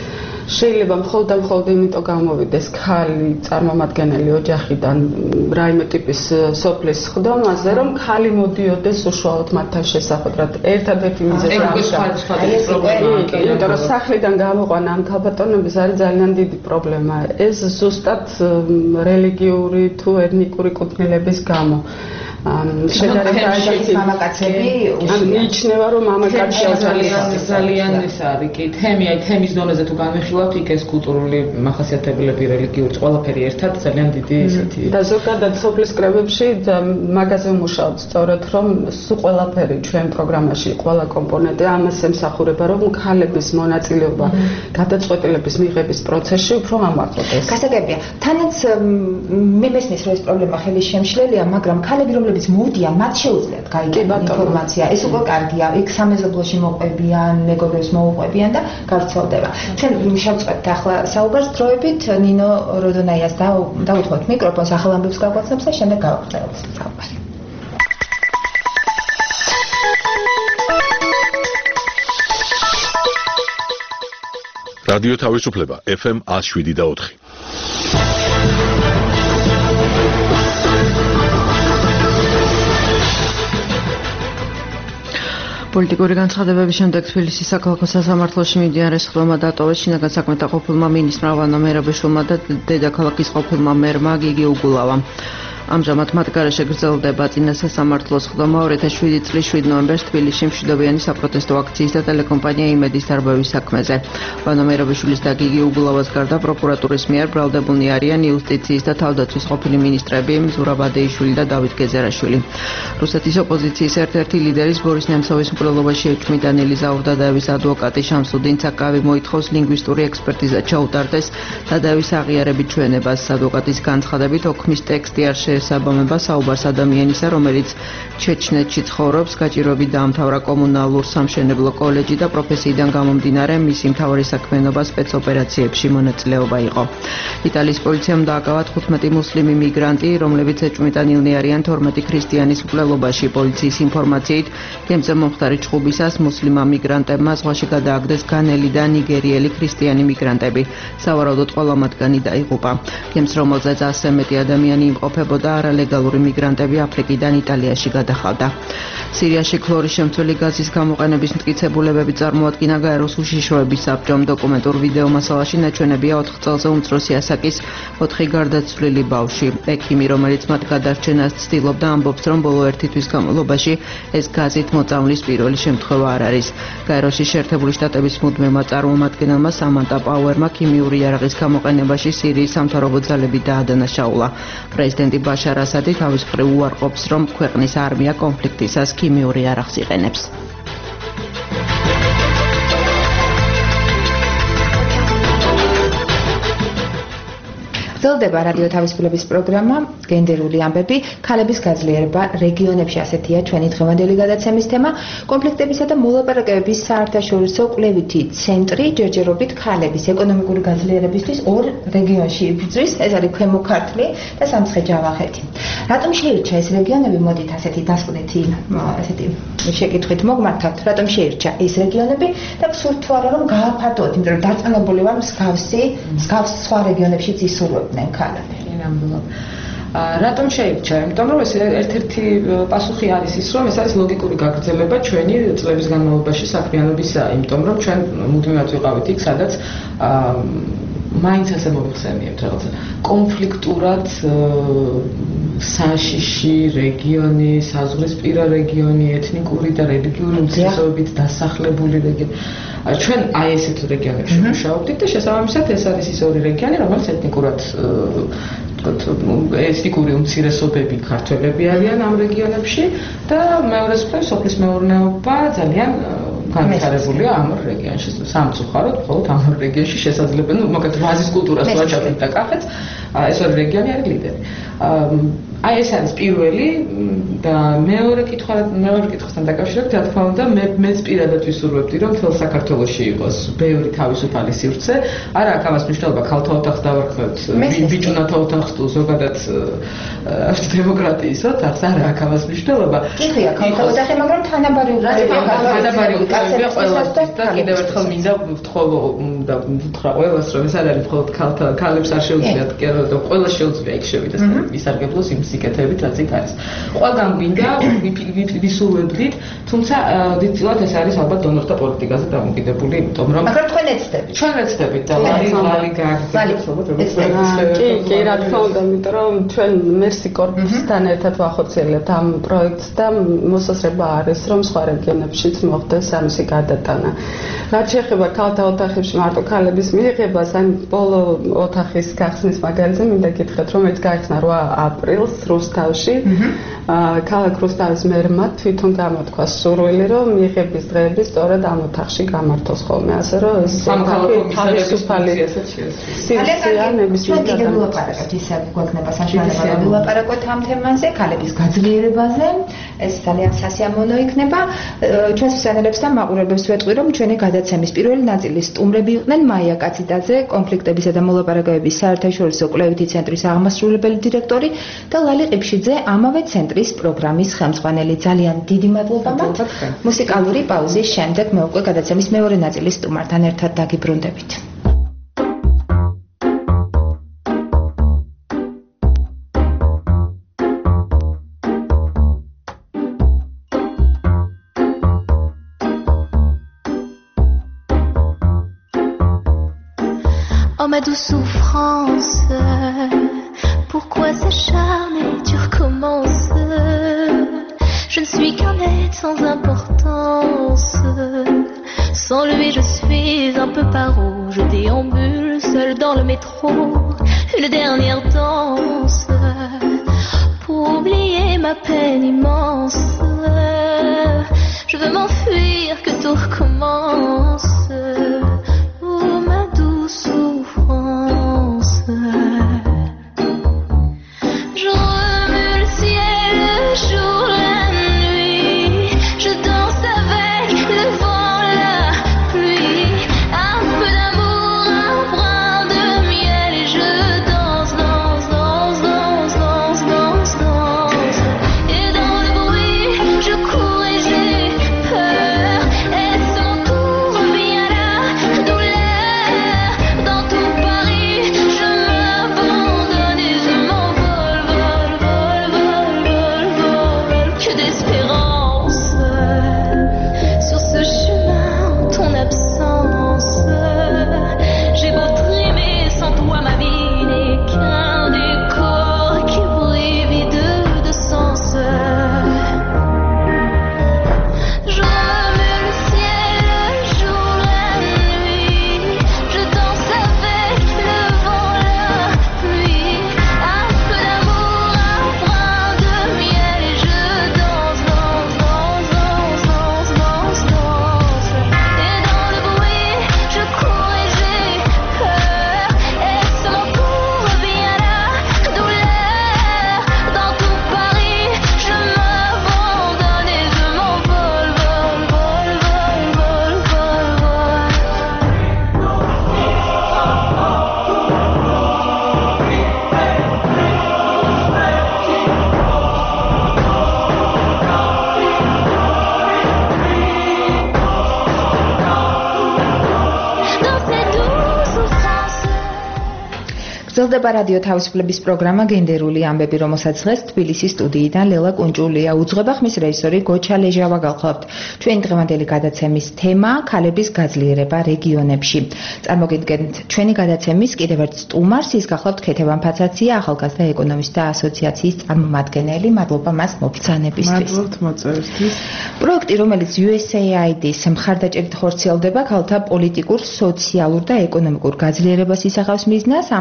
შეიძლება მხოლოდ იმიტომ გამოვიდეს ქალი წარმომადგენელი ოჯახიდან რაიმე ტიპის სოფლის ხდომაზე, რომ ქალი მოდიოდეს უშუალოდ მათთან შესახვედრად. ერთადერთი მიზეზი იმიტომ რომ სახლიდან გამოყვანა ამ ქალბატონების არის ძალიან დიდი პრობლემა. ეს ზუსტად რელიგიური თუ ეთნიკური კუთვნილების გამო. შედარებით მამაკაცები მიიჩნევა რომ მამაკაცი ძალიან ის არის კი თემის დონეზე თუ განვიხილავთ იქ ეს კულტურული მახასიათებლები რელიგიური ყველაფერი ერთად ძალიან დიდი ისეთი და ზოგადად სოფლის კრებებში მაგაზე ვმუშაობთ სწორედ რომ სულ ყველაფერი ჩვენ პროგრამაში ყველა კომპონენტი ამას ემსახურება რომ ქალების მონაწილეობა გადაწყვეტილების მიღების პროცესში უფრო ამაღლდეს. გასაგებია თანაც მე მესმის რომ ეს პრობლემა ხელის შემშლელია მაგრამ ქალები რომლებიც მოდიან მათ შეუძლიათ გაიგებინათ ინფორმაცია ეს უკვე კარგია იქ სამეზობლოში მოყვებიან მეგობრებს მოუყვებიან და გავრცელდება ჩვენ შევწყვეტთ ახლა საუბარს დროებით ნინო როდონაიას დაუთმოთ მიკროფონს ახალ ამბებს გაგვაცნობს და შემდეგ გავაგრძელებთ საუბარი. რადიო თავისუფლება FM 107.4. პოლიტიკური განცხადებების შემდეგ თბილისის საქალაქო სასამართლოში მიმდინარე სხდომა დატოვეს შინაგან საქმეთა ყოფილმა მინისტრმა ვანო მერაბეშვილმა და დედაქალაქის ყოფილმა მერმა გიგი უგულავამ. ამჟამად მათ გარეშე გრძელდება წინა სასამართლოს სხდომა 2007 წლის 7 ნოემბერს თბილისში მშვიდობიანი საპროტესტო აქციის და ტელეკომპანია იმედის დარბევის საქმეზე. ვანო მერაბეშვილის და გიგი უგულავას გარდა პროკურატურის მიერ ბრალდებულნი არიან იუსტიციის და თავდაცვის ყოფილი მინისტრები მზურაბ ადეიშვილი და დავით გეზერაშვილი. რუსეთის ოპოზიციის ერთ-ერთი ლიდერის ბორის ნემცოვის მკვლელობაში ეჭვმიტანილი ზაურდადაევის ადვოკატი შამსუდინ ცაკავი მოითხოვს ლინგვისტური ექსპერტიზა ჩაუტარდეს დადაევის აღიარებით ჩვენებას. ადვოკატის განცხადებით ოქმის ტექსტი არ შესაბამება საუბარს ადამიანისა, რომელიც ჩეჩნეთში ცხოვრობს, გაჭირვებით დაამთავრა კომუნალურ სამშენებლო კოლეჯი და პროფესიიდან გამომდინარე მისი მთავარი საქმიანობა სპეცოპერაციებში მონაწილეობა იყო. იტალიის პოლიციამ დააკავა 15 მუსლიმი მიგრანტი, რომლებიც ეჭვმიტანილნი არიან 12 ქრისტიანის მკვლელობაში. პოლიციის ინფორმაციით, გემზე მომხდარი ჩხუბისას მუსლიმმა მიგრანტებმა ზღვაში გადააგდეს განელი და ნიგერიელი ქრისტიანი მიგრანტები. სავარაუდოდ ყველა მათგანი დაიღუპა. გემს, რომელზეც 100 მეტი ადამიანი იმყოფებოდა და არალეგალური მიგრანტები აფრიკიდან იტალიაში გადახავდა. სირიაში ქლორის შემცველი გაზის გამოყენების მტკიცებულებები წარმოადგინა გაეროს უშიშროების საბჭომ. დოკუმენტურ ვიდეო მასალაში ნაჩვენებია 4 წელზე უმცროსი ასაკის 4 გარდაცვლილი ბავშვი. ექიმი, რომელიც მათ გადარჩენას ცდილობდა, ამბობს, რომ ბოლო 1 თვის განმავლობაში ეს გაზით მოწამვლის პირველი შემთხვევა არ არის. გაეროს შეერთებული შტატების მუდმივმა წარმომადგენელმა სამანტა პაუერმა ქიმიური იარაღის გამოყენებაში სირიის სამთავრობო ძალები დაადანაშაულა. პრეზიდენტი ბაშარ ასადი თავის მხრივ უარყოფს, რომ ქვეყნის არმია კონფლიქტისას ქიმიური იარაღს იყენებს. გრძელდება რადიო თავისუფლების პროგრამა გენდერული ამბები, ქალების გაძლიერება რეგიონებში ასეთია ჩვენი დღევანდელი გადაცემის თემა. კონფლიქტებისა და მოლაპარაკებების საერთაშორისო კვლევითი ცენტრი ჯერჯერობით ქალების ეკონომიკური გაძლიერებისთვის ორ რეგიონში იბრძვის, ეს არის ქვემო ქართლი და სამცხე-ჯავახეთი. რატომ შეირჩა ეს რეგიონები? მოდით ასეთი დასკვნითი ასეთი შეკითხვით მოგმართავთ, რატომ შეირჩა ეს რეგიონები და გსურთ თუ არა რომ გააფართოვოთ, იმიტომ რომ დარწმუნებული ვარ მსგავს სხვა რეგიონებშიც ისურვებდნენ ქალები. რატომ შეირჩა? იმიტომ რომ ეს ერთ-ერთი პასუხი არის ის, რომ ეს არის ლოგიკური გაგრძელება ჩვენი წლების განმავლობაში საქმიანობისა, იმიტომ რომ ჩვენ მუდმივად ვიყავით იქ, სადაც მაინც ასე მოიხსენიებთ რაღაცა კონფლიქტურად საშიში რეგიონი, საზღვრისპირა რეგიონი, ეთნიკური და რელიგიური უმცირესობებით დასახლებული რეგიონი. ჩვენ აი ესეთ რეგიონებში ვმუშაობდით და შესაბამისად ეს არის ის ორი რეგიონი, რომელიც ეთნიკურად ეთნიკური უმცირესობები ქართველები არიან ამ რეგიონებში და მეორე მხრივ სოფლის მეურნეობა ძალიან განვითარებულია ამ რეგიონში. სამწუხაროდ, მხოლოდ ამ რეგიონში შესაძლებელი, მაგათ ვაზის კულტურას ვაჭრობთ და კახეთს, ეს ორი რეგიონი არის ლიდერი. აი ეს არის პირველი და მეორე კითხვასთან დაკავშირებით, რა თქმა უნდა, მეც პირადად ვისურვებდი, რომ მთელ საქართველოში იყოს ბევრი თავისუფალი სივრცე. არა აქვს ამას მნიშვნელობა ქალთა ოთახს დავარქმევთ, ბიჭუნათა ოთახს თუ ზოგადად დემოკრატიის ოთახს, არა აქვს ამას მნიშვნელობა. კითხვია ქალთა ოთახი, მაგრამ თანაბარი უკრავია ყველას და კიდევ ერთხელ მინდა ვთხოვ და ვთხრა ყველას, რომ ეს არ არის მხოლოდ ქალებს არ შეუძლიათ, და ყველას შეუძლია იქ შევიდეს და ისარგებლოს იმ სიკეთებით, რაც იქ არის. ყველგან გვინდა ვისურვებდით, თუმცა დიდწილად ეს არის ალბათ დონორთა პოლიტიკაზე დამოკიდებული, იმიტომ რომ მაგრამ თქვენ ეცდებით. ჩვენ ეცდებით და ლალი გააგრძელებს, კი, რა თქმა უნდა, იმიტომ რომ ჩვენ მერსი კორპუსთან ერთად ვახორციელებთ ამ პროექტს და მოსაზრება არის, რომ სხვა რეგიონებშიც მოხდეს ამისი გადატანა. რაც შეეხება ქალთა ოთახებში მარტო ქალების მიღებას, ან ბოლო ოთახის გახსნის მაგალითზე მინდა გითხრათ, რომელიც გაიხსნა 8 აპრილს რუსთავში. ქალაქ რუსთავის მერმა თვითონ გამოთქვა სურვილი, რომ მიღების დღეები სწორედ ამ ოთახში გამართოს ხოლმე, ასე რომ ეს თავისუფალი სივრცეა ნებისმიერ გადამტანში. ვილაპარაკოთ ისე გვექნება საშუალება რომ ვილაპარაკოთ ამ თემაზე, ქალების გაძლიერებაზე. ეს ძალიან სასიამოვნო იქნება. ჩვენს მსმენელებს და მაყურებლებს ვეტყვი, რომ ჩვენი გადაცემის პირველი ნაწილის სტუმრები იყვნენ მაია კაციტაძე, კონფლიქტებისა და მოლაპარაკებების საერთაშორისო კვლევითი ცენტრის აღმასრულებელი დირექტორი და ლალი ყიფშიძე, ამავე ცენტრის პროგრამის ხელმძღვანელი. ძალიან დიდი მადლობა მათ. მუსიკალური პაუზის შემდეგ მე უკვე გადაცემის მეორე ნაწილის სტუმართან ერთად დაგიბრუნდებით. Oh ma douce souffrance, pourquoi s'acharner, tu recommences. Je ne suis qu'un être sans importance. Sans lui je suis un peu paro. Je déambule seul dans le métro, une dernière danse pour oublier ma peine immense. Je veux m'enfuir, que tout recommence. Oh ma douce souffrance. Je remue le ciel, le jour, la nuit. Je danse avec le vent, la pluie. Un peu d'amour, un brin de miel. Et je danse, danse, danse, danse, danse, danse, danse. Et dans le bruit, je cours et j'ai peur. Est-ce mon tour, vient la douleur. Dans tout Paris, je m'abandonne et je m'envole, vol, vol, vol, vol, vol. Que d'espérance sur ce chemin en ton absence. J'ai beau trimer sans toi, ma vie n'est qu'un décor qui brille vide de sens. Je remue le ciel, le jour, la nuit. Je danse avec le vent, la pluie. Un peu d'amour, un brin de miel. Et je danse, danse, danse, danse, danse, danse, danse. Et dans le bruit, je cours et j'ai peur. Est-ce mon tour, vient la douleur. Dans tout Paris, je m'abandonne et je m'envole, vol, vol, vol, vol, vol, vol. Dans cette douce souffrance. გრძელდება რადიო თავისუფლების პროგრამა გენდერული ამბები, რომელსაც დღეს თბილისის სტუდიიდან ლელა კუნჭულია უძღვება, ხმის რეჟისორი გოჩა ლეჟავა გახლავთ. ჩვენი დღევანდელი გადაცემის თემა ქალების გაძლიერება რეგიონებში. წარმოგიდგენთ ჩვენი გადაცემის კიდევ ერთ სტუმარს, ის გახლავთ ქეთევან ფაცაცია, ახალგაზრდა ეკონომისტთა ასოციაციის წარმომადგენელი. მადლობა მას მობრძანებისთვის. მადლობთ მოწვევისთვის. პროექტი, რომელიც USAID-ის მხარდაჭერით ხორციელდება, ქალთა პოლიტიკურ, სოციალურ და ეკონომიკურ გაძლიერებას ისახავს მიზნას. ამ პროექტს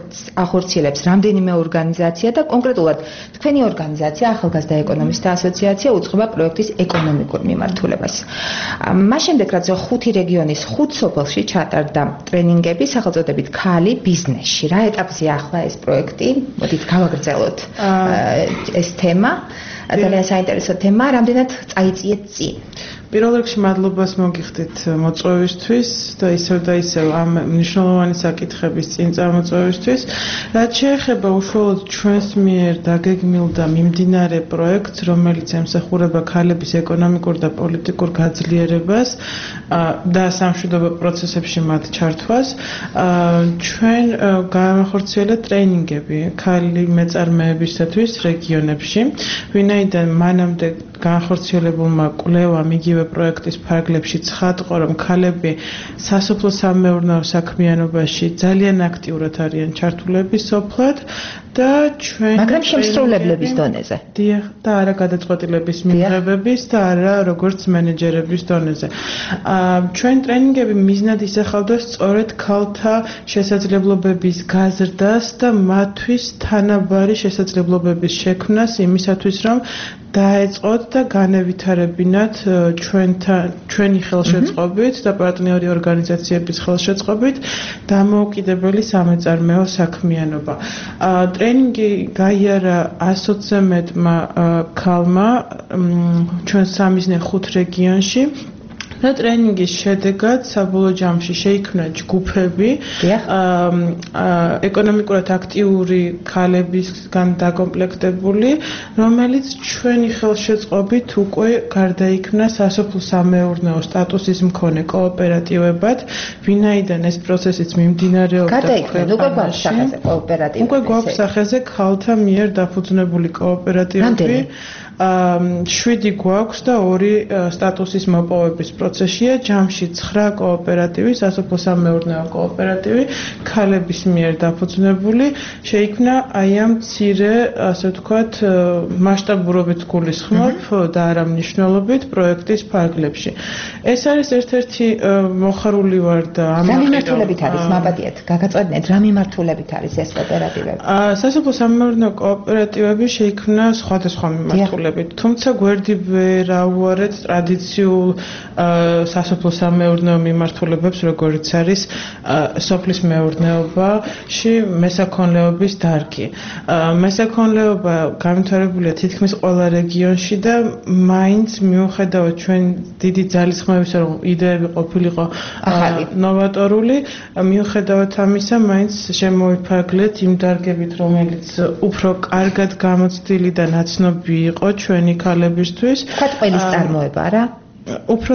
პროექტს ახორციელებს რამდენიმე ორგანიზაცია და კონკრეტულად თქვენი ორგანიზაცია ახალგაზრდა ეკონომისტთა ასოციაცია უძღვება პროექტის ეკონომიკურ მიმართულებას. მას შემდეგ რაც 5 რეგიონის 5 სოფელში ჩატარდა ტრენინგები სახელწოდებით ქალი ბიზნესში. რა ეტაპზეა ახლა ეს პროექტი? მოდით გავაგრძელოთ ეს თემა. ძალიან საინტერესო თემა, რამდენად წაიწიეთ წინ? პირველ რიგში მადლობას მოგიხდით მოწვევისთვის და ისევ ამ მნიშვნელოვანი საკითხების წინ წარმოწევისთვის. რაც შეეხება უშუალოდ ჩვენს მიერ დაგეგმილ და მიმდინარე პროექტს, რომელიც ემსახურება ქალების ეკონომიკურ და პოლიტიკურ გაძლიერებას და სამშვიდობო პროცესებში მათ ჩართვას, ჩვენ გავახორციელებთ ტრენინგები ქალი მეწარმეებისათვის რეგიონებში, ვინაიდან მანამდე განხორციელებულმა კვლევამ იგივე პროექტის ფარგლებში ცხადყო, რომ ქალები სასოფლო-სამეურნეო საქმიანობაში ძალიან აქტიურად არიან ჩართულები სოფლად და ჩვენ მაგრამ შემსრულებლების დონეზე. დიახ, და არა გადაწყვეტილების მიღებების და არა როგორც მენეჯერების დონეზე. ჩვენ ტრენინგები მიზნად ისახავდა სწორედ ქალთა შესაძლებლობების გაზრდას და მათთვის თანაბარი შესაძლებლობების შექმნას იმისათვის, რომ დაეწყოთ და განევითარებინათ ჩვენი ხელშეწყობით და პარტნიორი ორგანიზაციების ხელშეწყობით დამოუკიდებელი სამეწარმეო საქმიანობა. ტრენინგი გაიარა 120-ზე მეტმა ქალმა ჩვენ სამიზნე 5 რეგიონში. და ტრენინგის შედეგად საბოლოო ჯამში შეიქმნა ჯგუფები ეკონომიკურად აქტიური ქალებისგან დაკომპლექტებული, რომელიც ჩვენი ხელშეწყობით უკვე გარდაიქმნა სასოფლო-სამეურნეო სტატუსის მქონე კოოპერატივებად, ვინაიდან ეს პროცესიც მიმდინარეობდა ქვეყანაში. უკვე გვაქვს სახეზე ქალთა მიერ დაფუძნებული კოოპერატივები. 7 გვაქვს და 2 სტატუსის მოპოვების პროცესია. ჯამში 9 კოოპერატივი, სასოფლო-სამეურნეო კოოპერატივი, ქალების მიერ დაფუძნებული, შეიქმნა აი ამ მცირე, ასე ვთქვათ, მასშტაბურობით გულისხმობ და არა მნიშვნელობით პროექტის ფარგლებში. ეს არის ერთ-ერთი მოხარული ვარ და რა მიმართულებით არის, მაპატიეთ, გაგაწოდნეთ, რა მიმართულებით არის ეს კოოპერატივები? სასოფლო-სამეურნეო კოოპერატივები შეიქმნა სხვადასხვა მიმართულებით. თუმცა გვერდი ვერ აუარეთ ტრადიციულ სასოფლო-სამეურნეო მიმართულებებს, როგორც არის სოფლის მეურნეობაში მესაქონლეობის დარგი. მესაქონლეობა განვითარებულია თითქმის ყველა რეგიონში და მაინც მიუხედავად ჩვენ დიდი ძალისხმევისა, რომ იდეები ყოფილიყო ნოვატორული, მიუხედავად ამისა, მაინც შემოვიფარგლეთ იმ დარგებით, რომელიც უფრო კარგად გამოცდილი და ნაცნობი იყო ჩვენი ქალებისთვის. თქვათ ყველის წარმოება რა? უფრო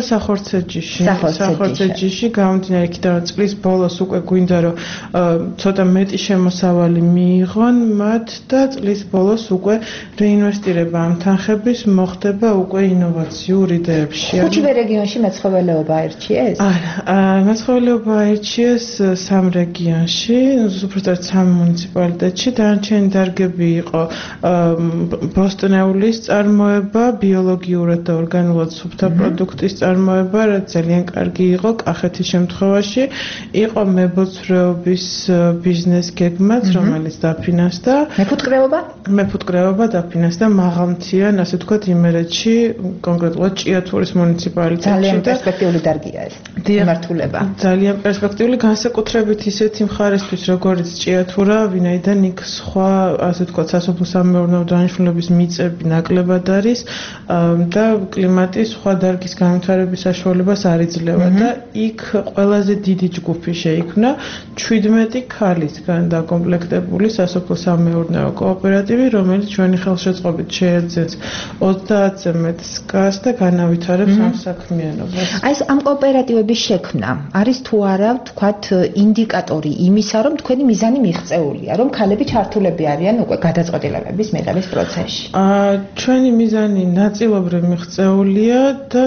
სახორცეჯიში გამომდინარე იქიდან წლის ბოლოს უკვე გვინდა რომ ცოტა მეტი შემოსავალი მიიღონ მათ და წლის ბოლოს უკვე რეინვესტირება ამ თანხების მოხდება უკვე ინოვაციურ იდეებში. 5 რეგიონში მეცხოველეობა აირჩიეს? არა, მეცხოველეობა აირჩიეს 3 რეგიონში, უბრალოდ 3 მუნიციპალიტეტში. დანარჩენი დარგები იყო ბოსტნეულის წარმოება, ბიოლოგიურად და ორგანულად სუფთა პროდუქტის წარმოება, რაც ძალიან კარგი იყო კახეთის შემთხვევაში, იყო მებოცვრეობის ბიზნეს გეგმაც, რომელიც დაფინანსდა. მეფუტკრეობა დაფინანსდა მაღალმთიან, ასე ვთქვათ, იმერეთში, კონკრეტულად ჭიათურის მუნიციპალიტეტში. ძალიან პერსპექტიული დარგია ეს მიმართულება. ძალიან პერსპექტიული, განსაკუთრებით ისეთი მხარისთვის, როგორც ჭიათურა, ვინაიდან იქ სხვა, ასე ვთქვათ, სასოფლო-სამეურნეო დანიშნულების მიწები ნაკლებად არის და კლიმატის სხვა დარგის განვითარების საშუალებას არ იძლევა და იქ ყველაზე დიდი ჯგუფი შეიქმნა 17 ქალისგან დაკომპლექტებული სასოფლო-სამეურნეო კოოპერატივი, რომელიც ჩვენი ხელშეწყობით შეეძენს 30-ზე მეტ სკას და განავითარებს ამ საქმიანობას. აი ეს ამ კოოპერატივების შექმნა არის თუ არა, ვთქვათ, ინდიკატორი იმისა, რომ თქვენი მიზანი მიღწეულია, რომ ქალები ჩართულები არიან უკვე გადაწყვეტილებების მიღების პროცესში. ჩვენი მიზანი ნაწილობრივ მიღწეულია და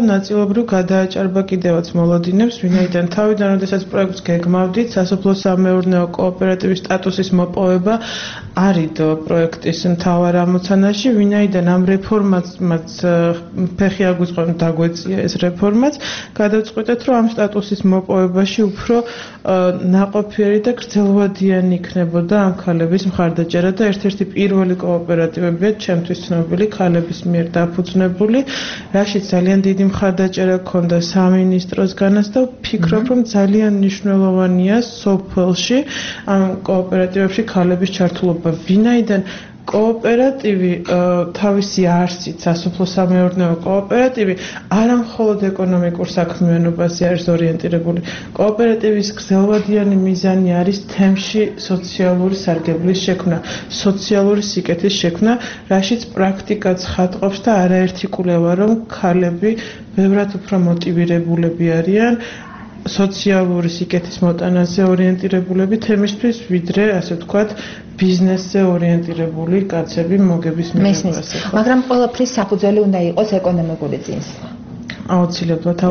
ნაწილობრივ გადააჭარბა კიდევაც მოლოდინებს, ვინაიდან თავიდან, როდესაც პროექტს გეგმავდით, სასოფლო-სამეურნეო კოოპერატივის სტატუსის მოპოვება არ იდო პროექტის მთავარ ამოცანაში, ვინაიდან ამ რეფორმაც ფეხი აგვიწყო, დაგვეწია ეს რეფორმაც, გადავწყვეტეთ, რომ ამ სტატუსის მოპოვებაში უფრო ნაყოფიერი და გრძელვადიანი იქნებოდა ამ ქალების მხარდაჭერა და ერთ-ერთი პირველი კოოპერატივებია ჩემთვის ცნობილი ქალების მიერ დაფუძნებული, რაშიც ძალიან დიდი მხარდაჭერა ჰქონდა სამინისტროსგანაც და ვფიქრობ, რომ ძალიან მნიშვნელოვანია სოფელში ამ კოოპერატივებში ქალების ჩართულობა, ვინაიდან კოოპერატივი თავისი არსით, სასოფლო-სამეურნეო კოოპერატივი არა მხოლოდ ეკონომიკურ საქმიანობაზე არის ორიენტირებული. კოოპერატივის გრძელვადიანი მიზანი არის თემში სოციალური სარგებლის შექმნა, სოციალური სიკეთის შექმნა, რაშიც პრაქტიკაც ხატყობს და არაერთი კვლევა, რომ ქალები ბევრად უფრო მოტივირებულები არიან სოციალური სიკეთის მოტანაზე ორიენტირებულები თემისთვის, ვიდრე, ასე ვთქვათ, ბიზნესზე ორიენტირებული კაცები მოგების მიღებაზე. მაგრამ ყველაფრის საფუძველი უნდა იყოს ეკონომიკური წინსვლა. აუცილებლად.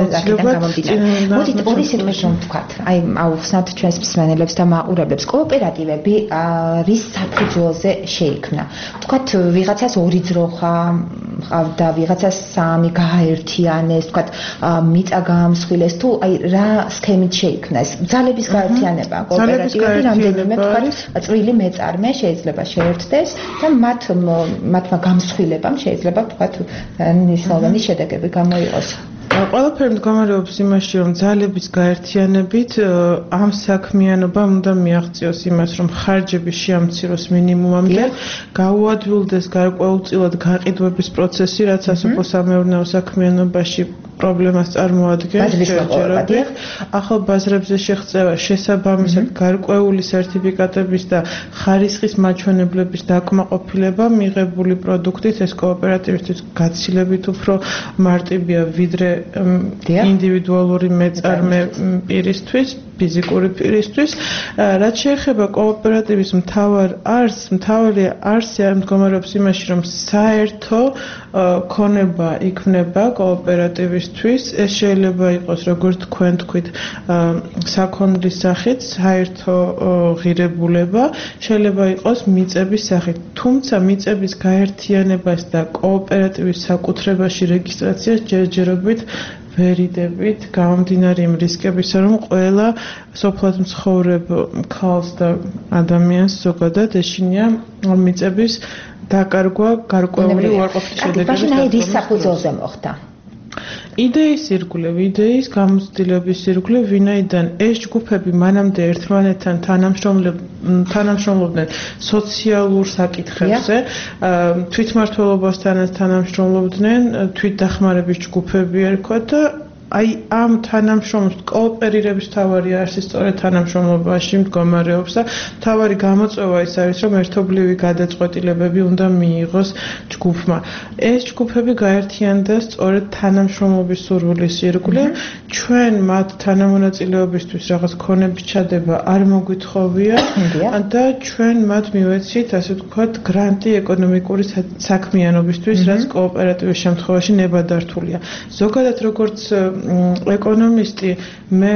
მოდით ორი სიტყვით რომ ვთქვათ, აი აუხსნათ ჩვენს მსმენელებს და მაყურებლებს, კოოპერატივები რის საფუძველზე შეიქმნა. ვთქვათ, ვიღაცას ორი ძროხა ყავდა, ვიღაცას სამი გააერთიანეს, ვთქვათ, მიწა გაამსხვილეს, თუ აი რა სქემით შეიქმნა ეს ძალების გაერთიანება, კოოპერატივები რამდენიმე ვთქვათ, წვრილი მეწარმე შეიძლება შეერთდეს და მათმა გამსხვილებამ შეიძლება ვთქვათ მნიშვნელოვანი შედეგები გამოიყოს. ყველაფერი მდგომარეობს იმაში, რომ ძალების გაერთიანებით ამ საქმიანობამ უნდა მიაღწიოს იმას, რომ ხარჯები შეამციროს მინიმუმამდე, გაუადვილდეს გარკვეულწილად გაყიდვების პროცესი, რაც სასოფლო-სამეურნეო საქმიანობაში პრობლემას წარმოადგენს ჯერჯერობით. ახალ ბაზრებზე შეღწევა, შესაბამისად გარკვეული სერტიფიკატების და ხარისხის მაჩვენებლების დაკმაყოფილება მიღებული პროდუქტით ეს კოოპერატივისთვის გაცილებით უფრო მარტივია, ვიდრე ინდივიდუალური მეწარმე პირისთვის, ფიზიკური პირისთვის. რაც შეეხება კოოპერატივის მთავარი არსი მდგომარეობს იმაში, რომ საერთო ქონება იქმნება კოოპერატივისთვის. ეს შეიძლება იყოს, როგორც თქვენ თქვით, საქონლის სახით, საერთო ღირებულება, შეიძლება იყოს მიწების სახით. თუმცა მიწების გაერთიანებას და კოოპერატივის საკუთრებაში რეგისტრაციას ჯერჯერობით ვერიდებით, გამომდინარე იმ რისკებისა, რომ ყველა სოფლად მცხოვრებ ქალს და ადამიანს ზოგადად ეშინია მიწების დაკარგვა გარკვეული უარყოფითი შედეგების დაკარგვა. რის საფუძველზე მოხდა? იდეის ირგვლივ, იდეის გამოცდილების ირგვლივ, ვინაიდან ეს ჯგუფები მანამდე ერთმანეთთან თანამშრომლობდნენ სოციალურ საკითხებზე, თვითმმართველობასთანაც თანამშრომლობდნენ, თვითდახმარების ჯგუფები ერქვა და აი ამ თანამშრომლობის კოოპერირების თავარი არსი სწორედ თანამშრომლობაში მდგომარეობს და თავარი გამოწვევა ის არის, რომ ერთობლივი გადაწყვეტილებები უნდა მიიღოს ჯგუფმა. ეს ჯგუფები გაერთიანდა სწორედ თანამშრომლობის სურვილის ირგვლივ. ჩვენ მათ თანამონაწილეობისთვის რაღაც ქონების ჩადება არ მოგვითხოვია და ჩვენ მათ მივეცით, ასე ვთქვათ, გრანტი ეკონომიკური საქმიანობისთვის, რაც კოოპერატივის შემთხვევაში ნებადართულია. ზოგადად როგორც ეკონომისტი მე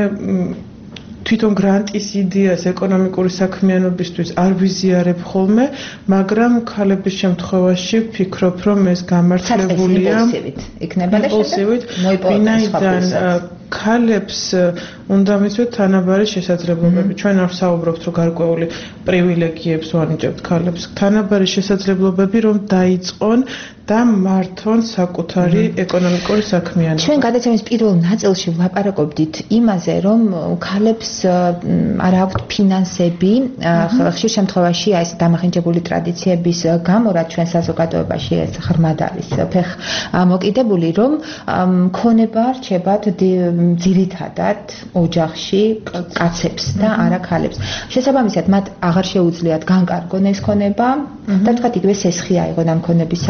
თვითონ გრანტის იდეას ეკონომიკური საქმიანობისთვის არ ვიზიარებ ხოლმე, მაგრამ ქალების შემთხვევაში ვფიქრობ, რომ ეს გამართლებულია იმპულსივით, ვინაიდან ქალებს უნდა მისვეთ თანაბარი შესაძლებლობები. ჩვენ არ ვსაუბრობთ, რომ გარკვეული პრივილეგიებს ვანიჭებთ ქალებს. თანაბარი შესაძლებლობები, რომ დაიწყონ და მართონ საკუთარი ეკონომიკური საქმიანობა. ჩვენ გადაცემის პირველ ნაწილში ვლაპარაკობდით იმაზე, რომ ქალებს არ აქვთ ფინანსები, ხშირ შემთხვევაში ეს დამახინჯებული ტრადიციების გამო, რაც ჩვენ საზოგადოებაში ეს ღრმად არის მოკიდებული, რომ ქონება რჩებათ ძირითადად ოჯახში კაცებს და არა ქალებს. შესაბამისად, მათ აღარ შეუძლიათ განკარგონ ეს ქონება და თქვათ იგივე სესხი აიღონ ამ ქონების საფუძველზე.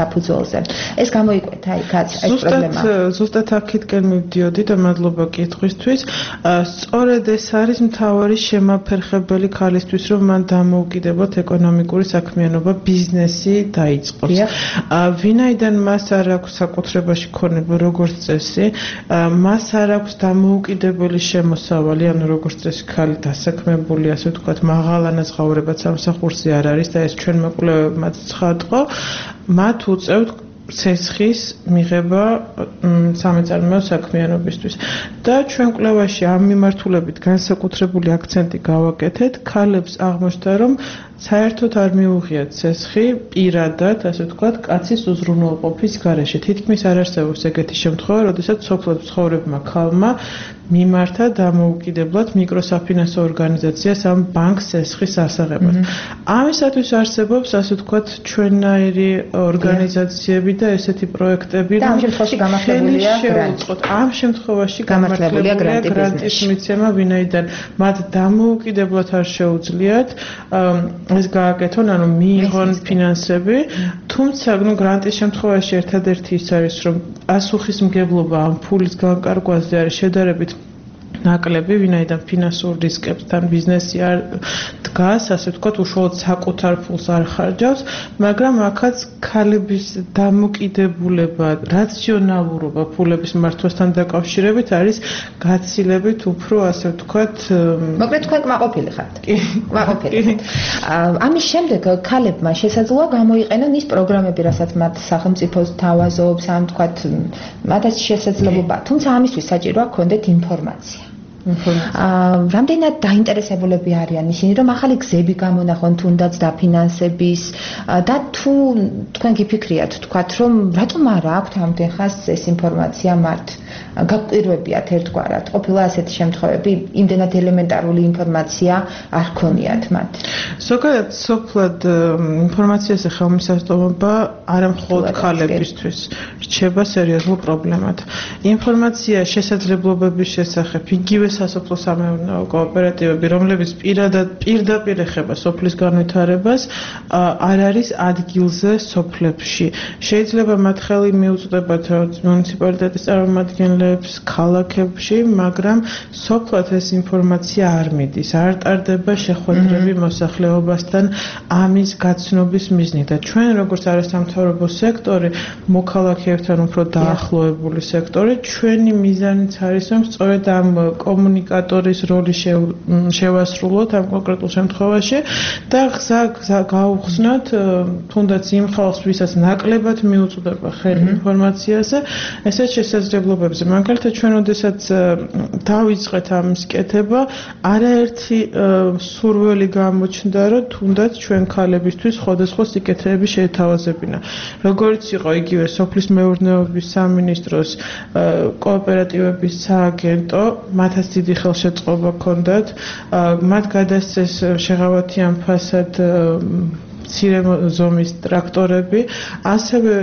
სახელზე. ეს გამოიკვეთა იქაც ეს პრობლემა. ზუსტად აქეთკენ მივდიოდი და მადლობა კითხვისთვის. სწორედ ეს არის მთავარი შემაფერხებელი ქალისთვის, რომ მან დამოუკიდებლად ეკონომიკური საქმიანობა, ბიზნესი დაიწყოს. ვინაიდან მას არ აქვს საკუთრებაში ქონება როგორც წესი, მას არ აქვს დამოუკიდებელი შემოსავალი, ანუ როგორც წესი ქალი დასაქმებული, ასე ვთქვათ, მაღალანაზღაურებაც სამსახურზე არ არის და ეს ჩვენმა კვლევებმაც ცხადყო, მათ უწევთ ცესხის მიღება სამეწარმეო საქმიანობისთვის. და ჩვენ კვლევაში ამ მიმართულებით განსაკუთრებული აქცენტი გავაკეთეთ, ქალებს აღმოჩნდა, რომ საერთოდ არ მიუღიათ ცესხი პირადად, ასე ვთქვათ, კაცის უზრუნველყოფის გარეშე. თითქმის არ არსებობს ეგეთი შემთხვევა, როდესაც სოფლად მცხოვრებმა ქალმა მიმართა დამოუკიდებლად მიკროსაფინანსო ორგანიზაციას ამ ბანკს ცესხის ასაღებად. ამისათვის არსებობს, ასე ვთქვათ, ჩვენნაირი ორგანიზაციები და ესეთი პროექტები, და ამ შემთხვევაში გამართლებულია გრანტი. ამ შემთხვევაში გამართლებულია გრანტის მიცემა, ვინაიდან მათ დამოუკიდებლად არ შეუძლიათ ეს გააკეთონ, ანუ მიიღონ ფინანსები, თუმცა გრანტის შემთხვევაში ერთადერთი ის არის, რომ პასუხისმგებლობა ამ ფულის განკარგვაზე არის შედარებით ნაკლები, ვინაიდან ფინანსურ რისკებთან ბიზნესი არ დგას, ასე ვთქვათ, უშუალოდ საკუთარ ფულს არ ხარჯავს, მაგრამ აქაც ქალების დამოკიდებულება, რაციონალურობა ფულების მართვასთან დაკავშირებით არის გაცილებით უფრო, ასე ვთქვათ, მოკლედ თქვენ კმაყოფილი ხართ. კმაყოფილი. ამის შემდეგ ქალებმა შესაძლოა გამოიყენონ ის პროგრამები, რასაც მათ სახელმწიფო თავაზობს, ან ვთქვათ, მათაც შესაძლებლობა, თუმცა ამისთვის საჭიროა გქონდეთ ინფორმაცია. რამდენად დაინტერესებულები არიან ისინი, რომ ახალი გზები გამონახონ თუნდაც დაფინანსების და თუ თქვენ გიფიქრიათ, თქვათ, რომ რატომ არ აქვთ ამდენ ხანს ეს ინფორმაცია მათ? გაკვირვებიათ ერთგვარად. ყოფილა ასეთი შემთხვევები, იმდენად ელემენტარული ინფორმაცია არ ქონიათ მათ. ზოგადად სოფლად ინფორმაციაზე ხელმისაწვდომობა არა მხოლოდ ქალებისთვის რჩება სერიოზულ პრობლემად. ინფორმაცია შესაძლებლობების შესახებ იგივე სასოფლო-სამეურნეო კოოპერატივები, რომლებიც პირდაპირ ეხება სოფლის განვითარებას, არ არის ადგილზე სოფლებში. შეიძლება მათ ხელი მიუწვდებათ მუნიციპალიტეტის წარმომადგენლებს ქალაქებში, მაგრამ სოფლად ეს ინფორმაცია არ მიდის. არ ტარდება შეხვედრები მოსახლეობასთან ამის გაცნობის მიზნით. და ჩვენ როგორც არასამთავრობო სექტორი, მოქალაქეებთან უფრო დაახლოებული სექტორი, ჩვენი მიზანიც არის, რომ სწორედ ამ კომუნიკატორის როლი შევასრულოთ ამ კონკრეტულ შემთხვევაში და გზა გაუხსნათ თუნდაც იმ ხალხს, ვისაც ნაკლებად მიუწვდება ხელი ინფორმაციაზე, ესეთ შესაძლებლობებზე. მაგალითად, ჩვენ როდესაც დავიწყეთ ამის კეთება, არაერთი სურვილი გამოჩნდა, რომ თუნდაც ჩვენ ქალებისთვის სხვადასხვა სიკეთეები შეეთავაზებინა. როგორც იყო იგივე სოფლის მეურნეობის სამინისტროს კოოპერატივების სააგენტო, მათაც დიდი ხელშეწყობა ჰქონდათ, მათ გადასცეს შეღავათიან ფასად მცირე ზომის ტრაქტორები, ასევე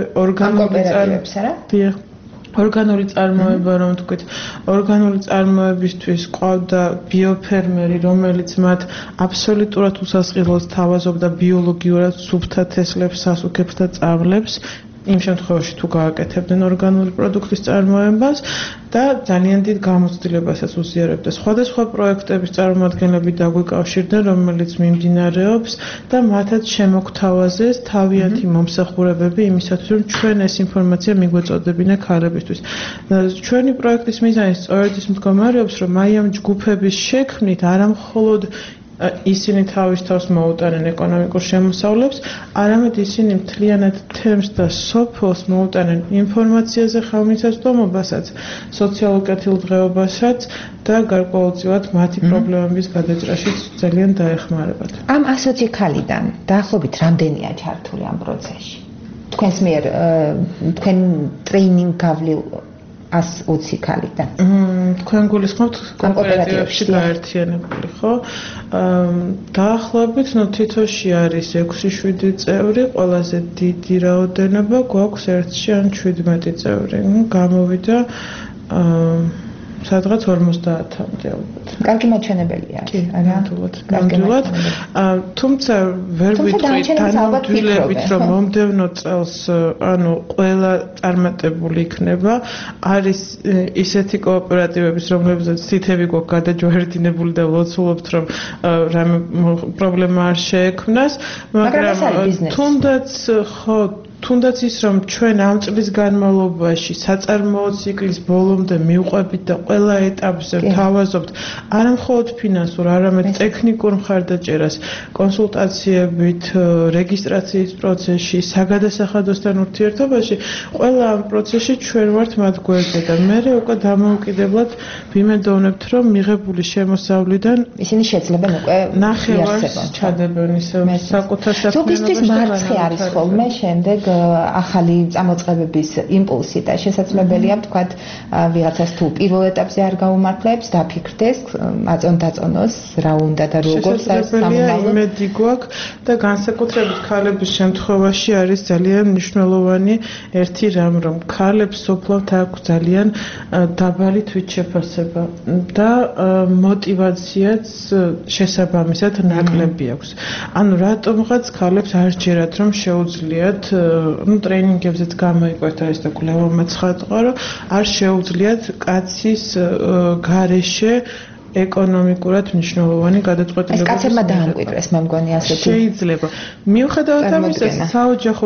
ორგანული წარმოება, რომ ვთქვით, ორგანული წარმოებისთვის ყავდა ბიოფერმერი, რომელიც მათ აბსოლუტურად უსასყიდლოდ თავაზობდა ბიოლოგიურად სუფთა თესლებს, სასუქებს და წამლებს. იმ შემთხვევაში თუ გააკეთებდნენ ორგანული პროდუქტის წარმოებას და ძალიან დიდ გამოცდილებასაც უზიარებდა. სხვადასხვა პროექტების წარმომადგენლები დაგვიკავშირდნენ, რომელიც მიმდინარეობს და მათაც შემოგთავაზეს თავიანთი მომსახურებები იმისათვის, რომ ჩვენ ეს ინფორმაცია მიგვეწოდებინა ქალებისთვის. ჩვენი პროექტის მიზანი სწორედ ის მდგომარეობს, რომ აი ამ ჯგუფების შექმნით არა მხოლოდ ისინი თავის თავს მოუტანენ ეკონომიკურ შემოსავლებს, არამედ ისინი მთლიანად თემს და სოფლს მოუტანენ ინფორმაციაზე ხელმისაწვდომობასაც, სოციალურ კეთილდღეობასაც და გარკვეულწილად მათი პრობლემების გადაჭრაშიც ძალიან დაეხმარებათ. ამ 120 ქალიდან დაახლოებით რამდენია ჩართული ამ პროცესში? თქვენს მიერ თქვენ ტრეინინგ გავლილ 120 ქალიდან. თქვენ გულისხმობთ კოოპერატივებში გაერთიანებული, ხო? დაახლოებით თითოში არის 6-7 წევრი, ყველაზე დიდი რაოდენობა გვაქვს 1-ში ან 17 წევრი. გამოვიდა სადღაც 50-მდე ალბათ. კარგი მაჩვენებელია, კი, არა? ნამდვილად. თუმცა ვერ ვიტყვით თანამდებობით, რომ მომდევნო წელს ანუ ყველა წარმატებული იქნება. არის ისეთი კოოპერატივების, რომლებზეც თითები გვაქვს გადაჯვარედინებული და ლოცულობთ, რომ რამე პრობლემა არ შეექმნას, მაგრამ თუნდაც ის, რომ ჩვენ ამ წლის განმავლობაში საწარმოო ციკლის ბოლომდე მივყვებით და ყველა ეტაპზე ვთავაზობთ არა მხოლოდ ფინანსურ, არამედ ტექნიკურ მხარდაჭერას, კონსულტაციებით, რეგისტრაციის პროცესში, საგადასახადოსთან ურთიერთობაში, ყველა ამ პროცესში ჩვენ ვართ მათ გვერდზე და მე უკვე დამოუკიდებლად ვიმედოვნებთ, რომ მიღებული შემოსავლიდან ისინი შეძლებენ უკვე ნახევარს ჩადებენ ისე საკუთარ საქმიანობაში. ზოგისთვის მარცხი არის ხოლმე შემდეგ ახალი წამოწყებების იმპულსი და შესაძლებელია ვთქვათ ვიღაცას თუ პირველ ეტაპზე არ გაუმართლებს, დაფიქრდეს, აწონდაწონოს რა უნდა და როგორ სამომავლოდ. იმედი გვაქვს და განსაკუთრებით ქალების შემთხვევაში არის ძალიან მნიშვნელოვანი ერთი რამ, რომ ქალებს სოფლად აქვს ძალიან დაბალი თვითშეფასება და მოტივაციაც შესაბამისად ნაკლები აქვს. ანუ რატომღაც ქალებს არ ჯერათ რომ შეუძლიათ ტრენინგებზეც გამოიკვეთა ეს და კვლევებმა ცხადყა, რომ არ შეუძლიათ კაცის გარეშე ეკონომიკურად მნიშვნელოვანი გადაწყვეტილებები. ეს კაცებმა დაამკვიდრეს, მე მგონი ასეთი. შეიძლება. მიუხედავად ამისა, საოჯახო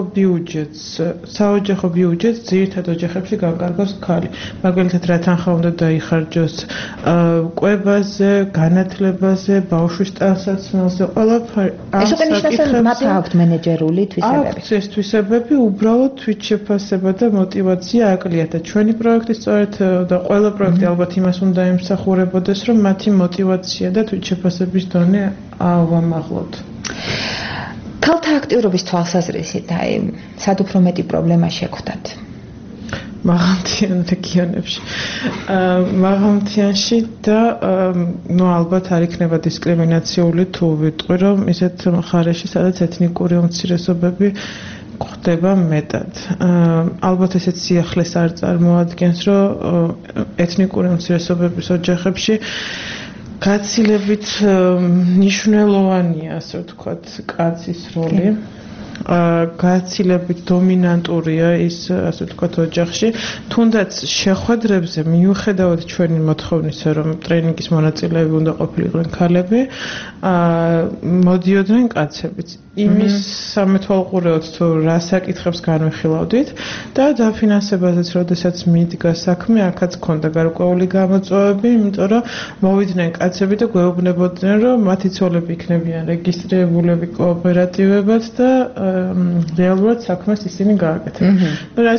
ბიუჯეტს ძირითად ოჯახებში განკარგავს ქალი. მაგალითად, რა თანხა უნდა დაიხარჯოს კვებაზე, განათლებაზე, ბავშვის ტანსაცმელზე, ყველაფერი. ეს უკვე ნიშნავს, რომ მათ აქვთ მენეჯერული თვისებები. აქვს ეს თვისებები, უბრალოდ თვითშეფასება და მოტივაცია აკლიათ და ჩვენი პროექტი სწორედ და ყველა პროექტი ალბათ იმას უნდა ემსახურებოდეს, რომ მათი მოტივაცია და თვითშეფასების დონე ავამაღლოთ. ქალთა აქტიურობის თვალსაზრისით, სად უფრო მეტი პრობლემა შეგვდათ? მაღალმთიან რეგიონებში. მაღალმთიანში და ალბათ არ იქნება დისკრიმინაციული თუ ვიტყვი, რომ ისეთ მხარეში, სადაც ეთნიკური უმცირესობები გვხდება მეტად. ალბათ ესეც სიახლეს არ წარმოადგენს, რომ ეთნიკური უმცირესობების ოჯახებში გაცილებით მნიშვნელოვანია, ასე ვთქვათ, კაცის როლი. გაცილებით დომინანტურია ის, ასე ვთქვათ, ოჯახში. თუნდაც შეხვედრებზე მიუხედავად ჩვენი მოთხოვნისა, რომ ტრენინგის მონაწილეები უნდა ყოფილიყვნენ ქალები, მოდიოდნენ კაცებიც. იმის სამეთვალყურეოდ თუ რა საკითხებს განვიხილავდით და დაფინანსებაზეც როდესაც მიდგა საქმე, აქაც ქონდა გარკვეული გამოწვევები, იმიტომ რომ მოვიდნენ კაცები და გვეუბნებოდნენ, რომ მათი ცოლები იქნებიან რეგისტრირებულები კოოპერატივებად და რეალურად საქმეს ისინი გააკეთებენ. რაც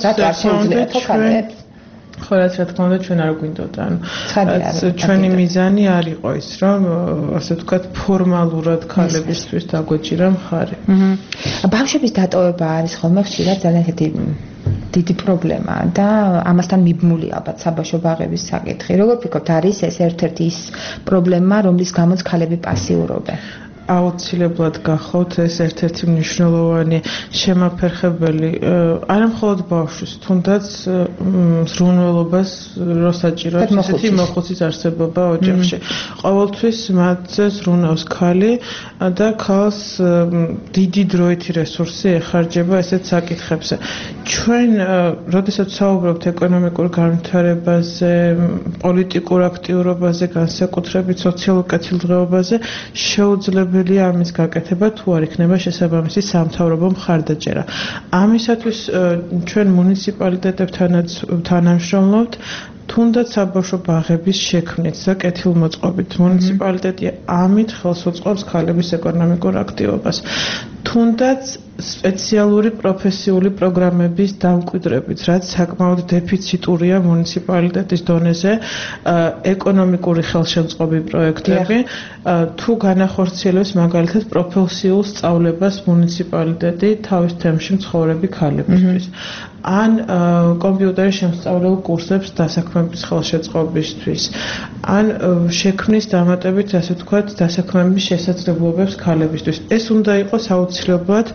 რა თქმა უნდა ჩვენ არ გვინდოდა. ჩვენი მიზანი არ იყო ის, რომ ასე ვთქვათ, ფორმალურად ქალებისთვის დაგვეჭირა მხარი. ბავშვების დატოვება არის ხოლმე ხშირად ძალიან დიდი პრობლემა და ამასთან მიბმული ალბათ საბავშვო ბაღების საკითხი. როგორ ფიქრობთ, არის ეს ერთ-ერთი ის პრობლემა, რომლის გამოც ქალები პასიურობენ? აუცილებლად გახავთ ეს ერთ-ერთი მნიშვნელოვანი შემაფერხებელი არა მხოლოდ ბავშვის, თუნდაც ზრუნველობას რო საჭიროა ესეთი მოხუცის არსებობა ოჯახში. ყოველთვის მათზე ზრუნავს ქალი და ქალს დიდი დროითი რესურსი ეხარჯება ესეთ საკითხებზე. ჩვენ, როდესაც საუბრობთ ეკონომიკურ განვითარებაზე, პოლიტიკურ აქტიურობაზე, განსაკუთრებით სოციალურ კეთილდღეობაზე, შეუძლია ამის გაკეთება თუ არ იქნება შესაბამისი სამთავრობო მხარდაჭერა. ამისათვის ჩვენ მუნიციპალიტეტებთანაც თანამშრომლობთ, თუნდაც საბავშვო ბაღების შექმნით და კეთილმოწყობით. მუნიციპალიტეტი ამით ხელს უწყობს ქალების ეკონომიკურ აქტივობას. თუნდაც სპეციალური პროფესიული პროგრამების დამკვიდრებით, რაც საკმაოდ დეფიციტურია მუნიციპალიტეტის დონეზე, ეკონომიკური ხელშემწყობი პროექტები, თუ განახორციელებს მაგალითად პროფესიულ სწავლებას მუნიციპალიტეტი თავის თემში მცხოვრები ქალებისთვის. ან კომპიუტერის შემსწავლელ კურსებს დასაქმების ხელშეწყობისთვის, ან შექმნის დამატებით, ასე ვთქვათ, დასაქმების შესაძლებლობებს ქალებისთვის. ეს უნდა იყოს აუცილებლად აუცილებლად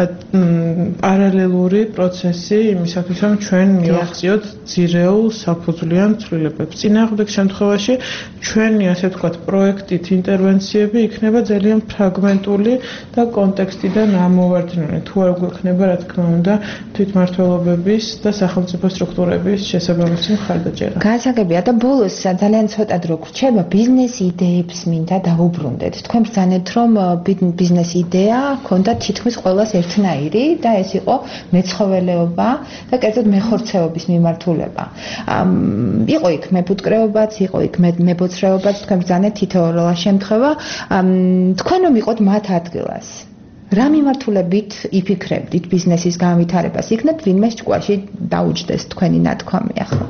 პარალელური პროცესი იმისათვის, რომ ჩვენ მივახციოთ ძირეულ საფუძვლიან ცვლილებებს. წინააღმდეგ შემთხვევაში ჩვენი, ასე ვთქვათ, პროექტით ინტერვენციები იქნება ძალიან ფრაგმენტული და კონტექსტიდან ამოვარდნილი. თუ არ გვექნება, რა თქმა უნდა, თვითმმართველობების და სახელმწიფო სტრუქტურების შესაბამისი მხარდაჭერა. განსაკუთრებია და ბოლოს ძალიან ცოტა დრო გრჩება ბიზნეს იდეებს მინდა დავუბრუნდეთ. თქვენ ბრძანეთ, რომ ბიზნეს იდეა ჰქონდა თითქმის ყველას ერთნაირი და ეს იყო მეცხოველეობა და კერძოდ მეხორცეობის მიმართულება. იყო იქ მეფუტკრეობაც, იყო იქ მებოცრეობაც, თქვენ ბრძანეთ თითოეულ შემთხვევა. თქვენ რომ იყოთ მათ ადგილას. რა მიმართულებით იფიქრებდით ბიზნესის განვითარებას? იქნებ ვინმე ჭკუაში დაუჯდეს თქვენი ნათქვამი ახლა.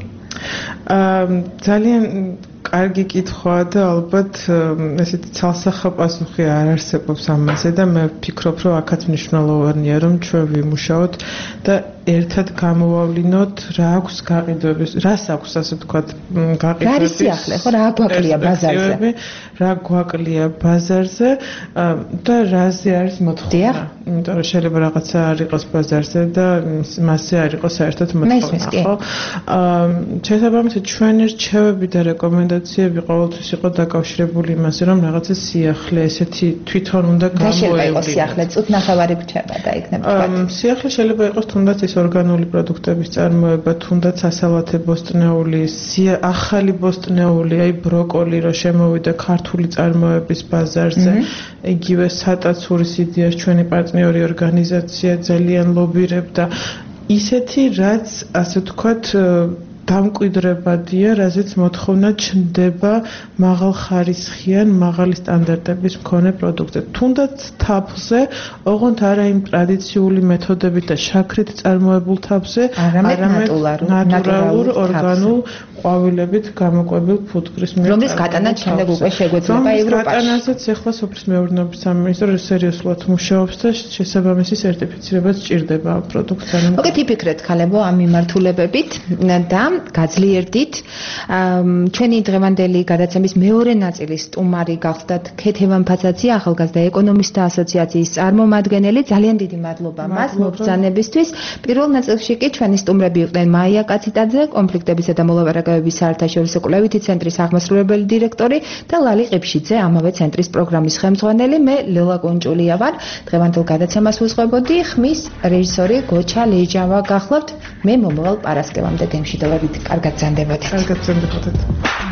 ძალიან კარგი კითხვაა და ალბათ ესეთი ცალსახა პასუხი არ არსებობს ამაზე და მე ვფიქრობ, რომ აქაც მნიშვნელოვანია, რომ ჩვენ ვიმუშაოთ და ერთად გამოვავლინოთ რა აქვს გაყიდვების, რას აქვს ასე ვთქვათ გაყიდვების. რა არის სიახლე, ხო, რა გვაკლია ბაზარზე? რა გვაკლია ბაზარზე და რაზე არის მოთხოვნა. იმიტომ რომ შეიძლება რაღაცა არ იყოს ბაზარზე და მასზე არ იყოს საერთოდ მოთხოვნა, ხო? შესაბამისად ჩვენი რჩევები და რეკომენდაციები ყოველთვის იყო დაკავშირებული იმაზე, რომ რაღაცა სიახლე ესეთი თვითონ უნდა გამოევლინოთ. სიახლე წუთნახევარი რჩება და იქნება თქვა. სიახლე შეიძლება იყოს თუნდაც ის ორგანული პროდუქტების წარმოება, თუნდაც ასალათე ბოსტნეული, ახალი ბოსტნეული, აი ბროკოლი რო შემოვიდა ქართული წარმოების ბაზარზე, იგივე სატაცურის იდეას ჩვენი პარტნიორი ორგანიზაცია ძალიან ლობირებდა. ისეთი, რაც ასე ვთქვათ დამკვიდრებადია, რაზეც მოთხოვნა ჩნდება მაღალხარისხიან, მაღალი სტანდარტების მქონე პროდუქტზე. თუნდაც თაფლზე, ოღონდ არა იმ ტრადიციული მეთოდებით და შაქრით წარმოებულ თაფლზე, არამედ ნატურალურ, ორგანულ ყვავილებით გამოკვებილ ფუტკრის მიერ. რომლის გატანა შემდეგ უკვე შეგვეძლება ევროპაში. გატანაზეც ახლა სოფლის მეურნეობის სამინისტრო სერიოზულად მუშაობს და შესაბამისი სერტიფიცირებაც სჭირდება ამ პროდუქტთან. მოგეთ იფიქრეთ ხალებო ამ მიმართულებებით და გაძლიერდით. ჩვენი დღევანდელი გადაცემის მეორე ნაწილის სტუმარი გახდათ ქეთევან ფაცაცია, ახალგაზრდა ეკონომისტთა ასოციაციის წარმომადგენელი. ძალიან დიდი მადლობა მას მობრძანებისთვის. პირველ ნაწილში კი ჩვენი სტუმრები იყვნენ მაია კაციტაძე, კონფლიქტებისა და მოლაპარაკებების საერთაშორისო კვლევითი ცენტრის აღმასრულებელი დირექტორი და ლალი ყიფშიძე, ამავე ცენტრის პროგრამის ხელმძღვანელი. მე ლელა კონჭულია ვარ. დღევანდელ გადაცემას ვუძღვებოდი. ხმის რეჟისორი გოჩა ლეჯავა გახლავთ. მე მომავალ პარასკევამდე გემშვიდობებით. კარგად ზანდებოდეთ. კარგად ზანდებოდეთ.